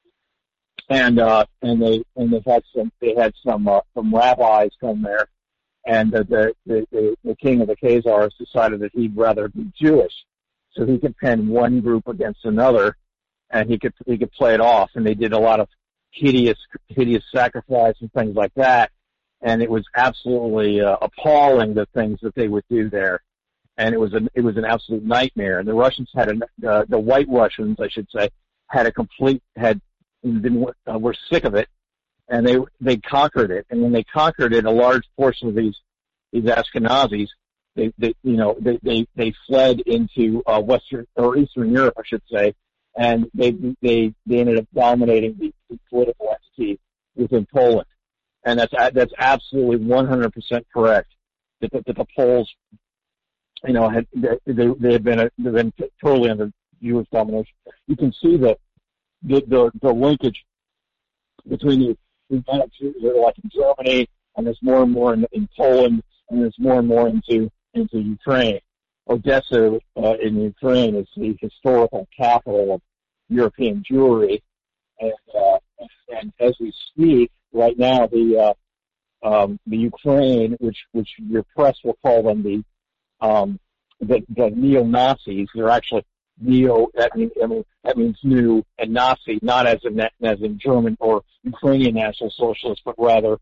And, uh, and they, and they had some, they had some, uh, some rabbis come there, and uh, the, the, the, the king of the Khazars decided that he'd rather be Jewish, so he could pin one group against another, and he could, he could play it off, and they did a lot of hideous, hideous sacrifice and things like that. And it was absolutely uh, appalling the things that they would do there, and it was an it was an absolute nightmare. And the Russians had a uh, the White Russians, I should say, had a complete had been uh, were sick of it, and they they conquered it. And when they conquered it, a large portion of these these Ashkenazis, they, they you know they they they fled into uh, Western or Eastern Europe, I should say, and they they they ended up dominating the, the political entity within Poland. And that's that's absolutely one hundred percent correct. That the, that the Poles, you know, had they they had been a, they've been totally under Jewish domination. You can see the the the, the linkage between the Germanic Jews that are like in Germany, and there's more and more in, in Poland, and there's more and more into into Ukraine. Odessa uh, in Ukraine is the historical capital of European Jewry, and uh, and as we speak. Right now, the uh, um, the Ukraine, which which your press will call them the um, the, the neo-Nazis, they're actually neo. That means I mean that means new, and Nazi, not as in as in German or Ukrainian National Socialists, but rather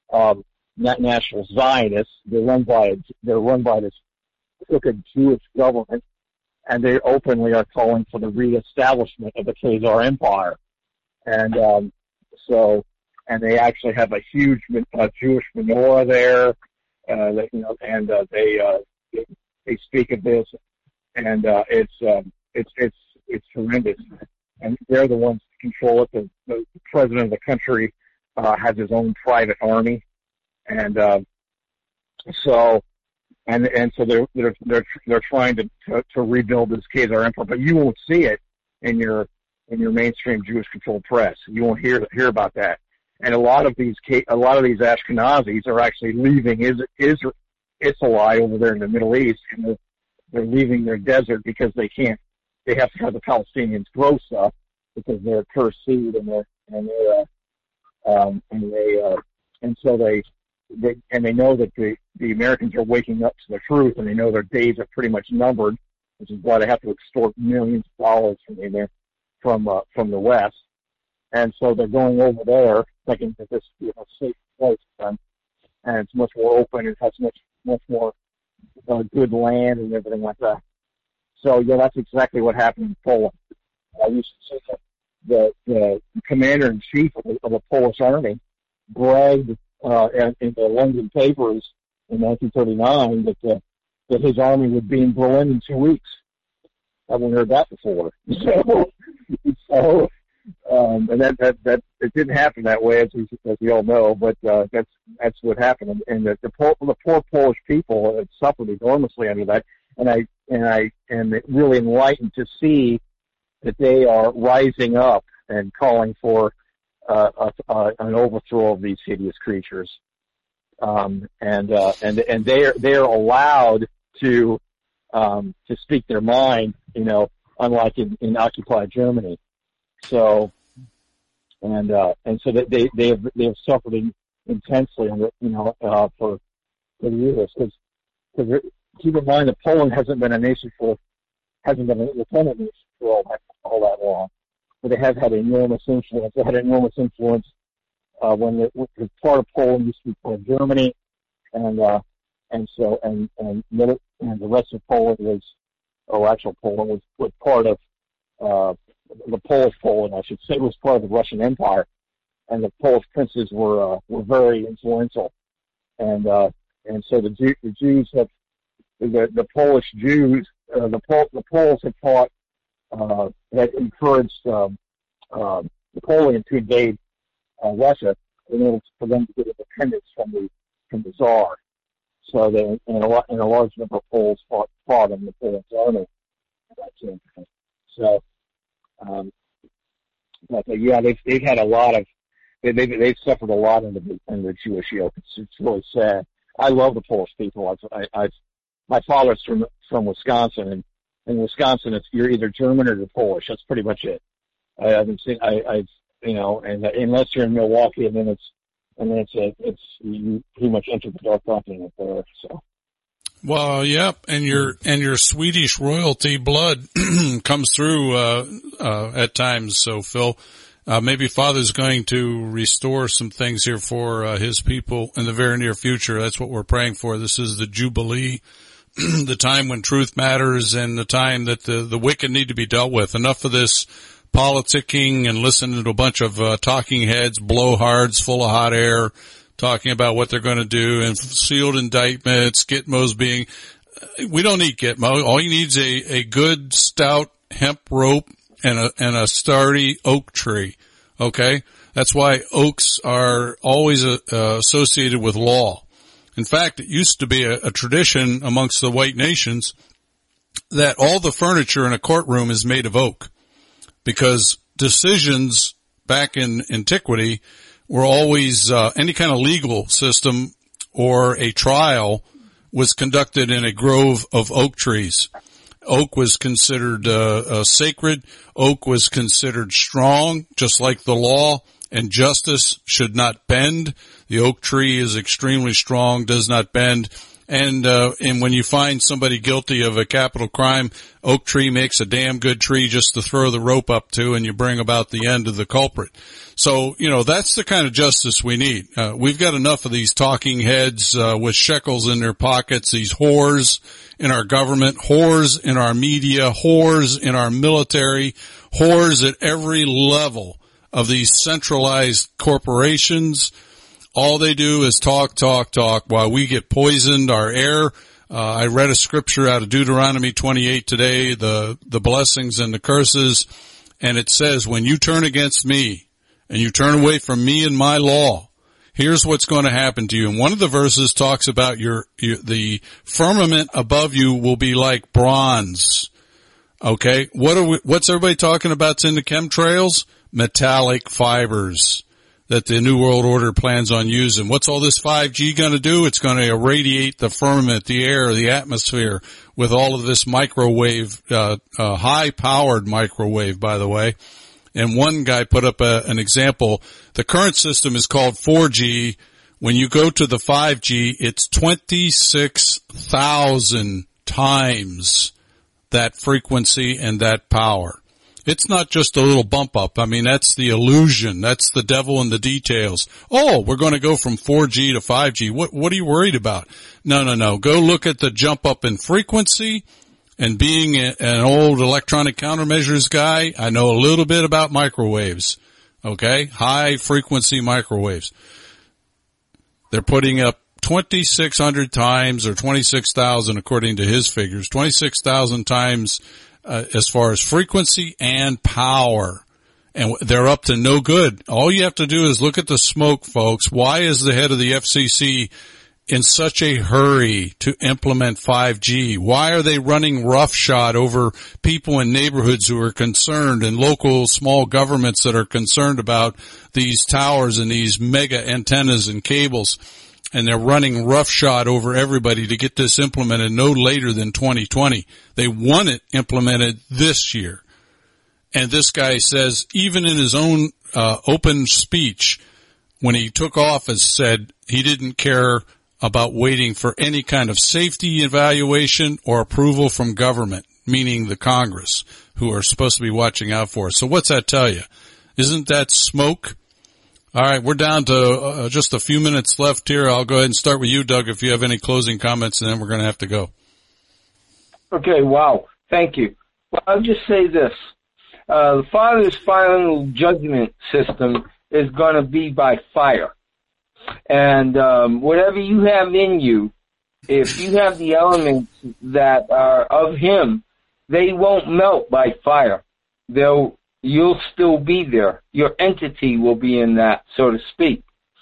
um, national Zionists. They're run by they're run by this crooked Jewish government, and they openly are calling for the reestablishment of the Khazar Empire. And um, so, and they actually have a huge uh, Jewish menorah there. Uh, that, you know, and uh, they uh, they speak of this, and uh, it's um, it's it's it's horrendous. And they're the ones that control it. The, the president of the country uh, has his own private army, and uh, so and and so they're they're they're they're trying to, to to rebuild this Khazar Empire, but you won't see it in your in your mainstream Jewish controlled press. You won't hear hear about that. And a lot of these a lot of these Ashkenazis are actually leaving Israel, Israel over there in the Middle East, and they're, they're leaving their desert because they can't. They have to have the Palestinians grow stuff because they're a cursed seed, and they're and they uh, um, and they uh, and so they they and they know that the the Americans are waking up to the truth, and they know their days are pretty much numbered, which is why they have to extort millions of dollars from there from uh, from the West. And so they're going over there thinking that this is a safe place for them, and it's much more open, it has much, much more uh, good land and everything like that. So, yeah, that's exactly what happened in Poland. I used to see the, the, the commander-in-chief of the, of the Polish army bragged uh, in, in the London papers in nineteen thirty-nine that, uh, that his army would be in Berlin in two weeks. I haven't heard that before. So, so Um, and that, that, that, it didn't happen that way, as we, as we all know, but, uh, that's, that's what happened. And the, the poor, the poor Polish people had suffered enormously under that. And I, and I am really enlightened to see that they are rising up and calling for, uh, a, a, an overthrow of these hideous creatures. Um, and, uh, and, and they're, they're allowed to, um, to speak their mind, you know, unlike in, in occupied Germany. So, and, uh, and so that they, they have, they have suffered intensely, under, you know, uh, for, for years. Cause, cause keep in mind that Poland hasn't been a nation for, hasn't been an independent nation for all that, all that long. But they have had enormous influence. They had enormous influence, uh, when the, when part of Poland used to be part of Germany. And, uh, and so, and, and, and the rest of Poland was, or actual Poland was, was part of, uh, the Polish Poland, I should say, was part of the Russian Empire, and the Polish princes were uh, were very influential, and uh, and so the, Jew, the Jews have the the Polish Jews, uh, the Pol- the Poles had fought, uh, had encouraged um, uh, Napoleon to invade uh, Russia in order for them to get independence from the from the Tsar. So they and a, and a large number of Poles fought fought in Napoleon's army. So. Um, but uh, yeah, they've they've had a lot of they they've they've suffered a lot in the in the Jewish yoke. It's it's really sad. I love the Polish people. I've, I, I've my father's from from Wisconsin, and in Wisconsin, it's you're either German or you're Polish. That's pretty much it. I haven't seen I I've you know, and uh, unless you're in Milwaukee, and then it's and then it's a, it's you pretty much enter the dark continent there. So. Well, yep, and your and your Swedish royalty blood comes through uh, uh, at times. So, Phil, uh, maybe Father's going to restore some things here for uh, his people in the very near future. That's what we're praying for. This is the Jubilee, the time when truth matters, and the time that the the wicked need to be dealt with. Enough of this politicking and listening to a bunch of uh, talking heads, blowhards full of hot air, talking about what they're going to do, and sealed indictments, Gitmos being, we don't need Gitmo. All you need is a, a good stout hemp rope and a, and a sturdy oak tree. Okay? That's why oaks are always uh, associated with law. In fact, it used to be a, a tradition amongst the white nations that all the furniture in a courtroom is made of oak, because decisions back in antiquity were always, uh, any kind of legal system or a trial was conducted in a grove of oak trees. Oak was considered, uh, uh, sacred. Oak was considered strong, just like the law and justice should not bend. The oak tree is extremely strong, does not bend. And, uh, and when you find somebody guilty of a capital crime, oak tree makes a damn good tree just to throw the rope up to, and you bring about the end of the culprit. So, you know, that's the kind of justice we need. Uh, we've got enough of these talking heads, uh, with shekels in their pockets, these whores in our government, whores in our media, whores in our military, whores at every level of these centralized corporations. All they do is talk, talk, talk while we get poisoned, our air. Uh, I read a scripture out of Deuteronomy twenty-eight today, the, the blessings and the curses. And it says, when you turn against me and you turn away from me and my law, here's what's going to happen to you. And one of the verses talks about your, your the firmament above you will be like bronze. Okay. What are we, what's everybody talking about in the chemtrails? Metallic fibers that the New World Order plans on using. What's all this five G going to do? It's going to irradiate the firmament, the air, the atmosphere with all of this microwave, uh, uh, high-powered microwave, by the way. And one guy put up a, an example. The current system is called four G. When you go to the five G, it's twenty-six thousand times that frequency and that power. It's not just a little bump up. I mean, that's the illusion. That's the devil in the details. Oh, we're going to go from four G to five G. What, what are you worried about? No, no, no. Go look at the jump up in frequency. And being a, an old electronic countermeasures guy, I know a little bit about microwaves. Okay? High frequency microwaves. They're putting up twenty-six hundred times, or twenty-six thousand according to his figures, twenty-six thousand times Uh, as far as frequency and power. And they're up to no good. All you have to do is look at the smoke, folks. Why is the head of the F C C in such a hurry to implement five G? Why are they running roughshod over people in neighborhoods who are concerned, and local small governments that are concerned about these towers and these mega antennas and cables? And they're running roughshod over everybody to get this implemented no later than twenty twenty. They want it implemented this year. And this guy says, even in his own uh, open speech, when he took office, said he didn't care about waiting for any kind of safety evaluation or approval from government, meaning the Congress, who are supposed to be watching out for us. So what's that tell you? Isn't that smoke? All right, we're down to uh, just a few minutes left here. I'll go ahead and start with you, Doug, if you have any closing comments, and then we're going to have to go. Okay, wow. Thank you. Well, I'll just say this. Uh, the Father's final judgment system is going to be by fire. And um, whatever you have in you, if you have the elements that are of Him, they won't melt by fire. They'll You'll still be there. Your entity will be in that, so to speak.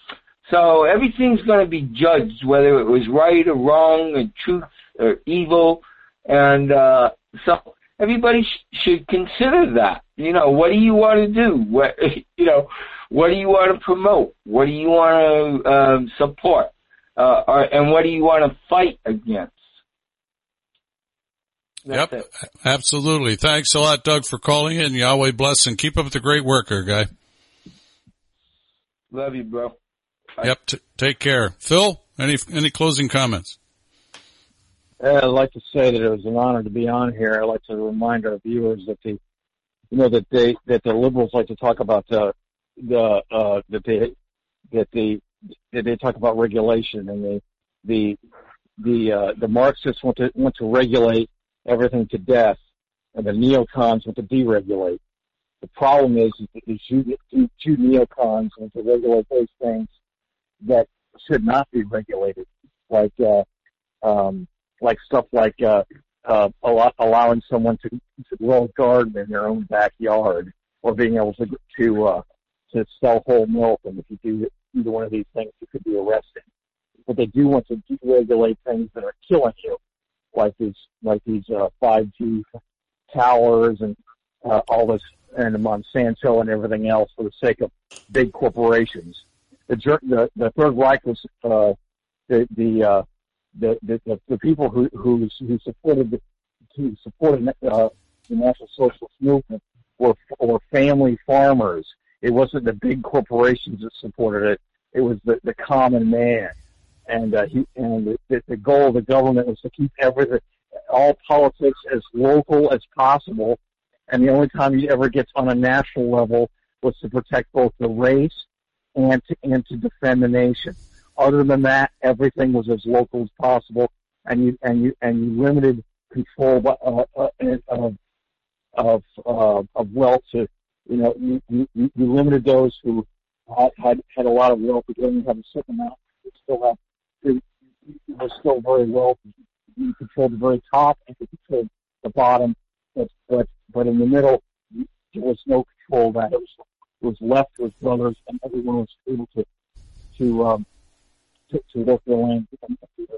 So everything's going to be judged, whether it was right or wrong, or truth or evil. And uh, so everybody sh- should consider that. You know, what do you want to do? What, you know, what do you want to promote? What do you want to um, support? Uh, or, and what do you want to fight against? That's yep, it. Absolutely. Thanks a lot, Doug, for calling in. Yahweh bless, and keep up the great work here, guy. Love you, bro. Bye. Yep, t- take care. Phil, any any closing comments? Uh, I'd like to say that it was an honor to be on here. I'd like to remind our viewers that the, you know, that they that the liberals like to talk about uh, the uh, that they that the that they talk about regulation, and the the the uh, the Marxists want to want to regulate everything to death, and the neocons want to deregulate. The problem is, is that these two, two, two neocons want to regulate those things that should not be regulated, like uh, um, like stuff like uh, uh, allowing someone to, to grow a garden in their own backyard, or being able to to uh, to sell whole milk. And if you do either one of these things, you could be arrested. But they do want to deregulate things that are killing you, like these, like these, uh, five G towers and, uh, all this, and Monsanto and everything else for the sake of big corporations. The, the, the Third Reich was, uh, the, the, uh, the, the, the people who, who, who supported the, who supported, uh, the National Socialist movement were, were family farmers. It wasn't the big corporations that supported it. It was the, the common man. and uh, he, and the, the goal of the government was to keep everything, all politics as local as possible, and the only time you ever get on a national level was to protect both the race and to, and to defend the nation. Other than that, everything was as local as possible, and you and you and you limited control uh, uh, of of uh, of wealth to, you know, you, you, you limited those who had, had had a lot of wealth, but didn't have a certain amount. You still have, you were still very wealthy. You controlled the very top and you controlled the bottom, but but but in the middle there was no control of that. It was it was left to his brothers, and everyone was able to to um, to, to work their land and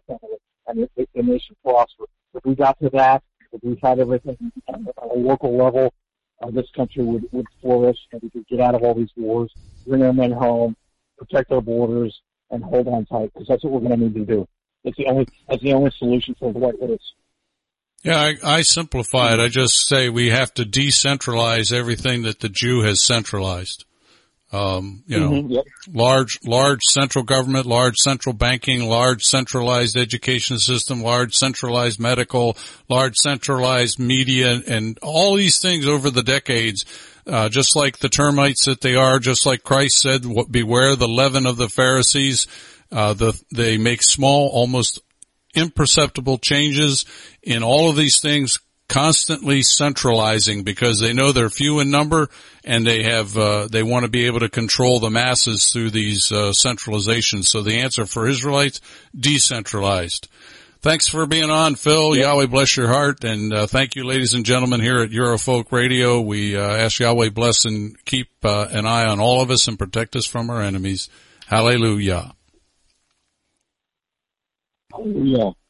and the, the nation prosper. If we got to that, if we had everything at a local level, uh, this country would, would flourish, and we could get out of all these wars, bring our men home, protect our borders, and hold on tight, because that's what we're going to need to do. It's the only that's the only solution for what it is. Yeah, I, I simplify it. I just say we have to decentralize everything that the Jew has centralized. Um, you know, mm-hmm, yep. large, large central government, large central banking, large centralized education system, large centralized medical, large centralized media, and all these things over the decades, uh, just like the termites that they are, just like Christ said, beware the leaven of the Pharisees. Uh, the, they make small, almost imperceptible changes in all of these things, constantly centralizing because they know they're few in number and they have, uh, they want to be able to control the masses through these, uh, centralizations. So the answer for Israelites, decentralized. Thanks for being on, Phil. Yeah. Yahweh bless your heart. And, uh, thank you, ladies and gentlemen, here at Eurofolk Radio. We, uh, ask Yahweh bless and keep, uh, an eye on all of us and protect us from our enemies. Hallelujah. Hallelujah.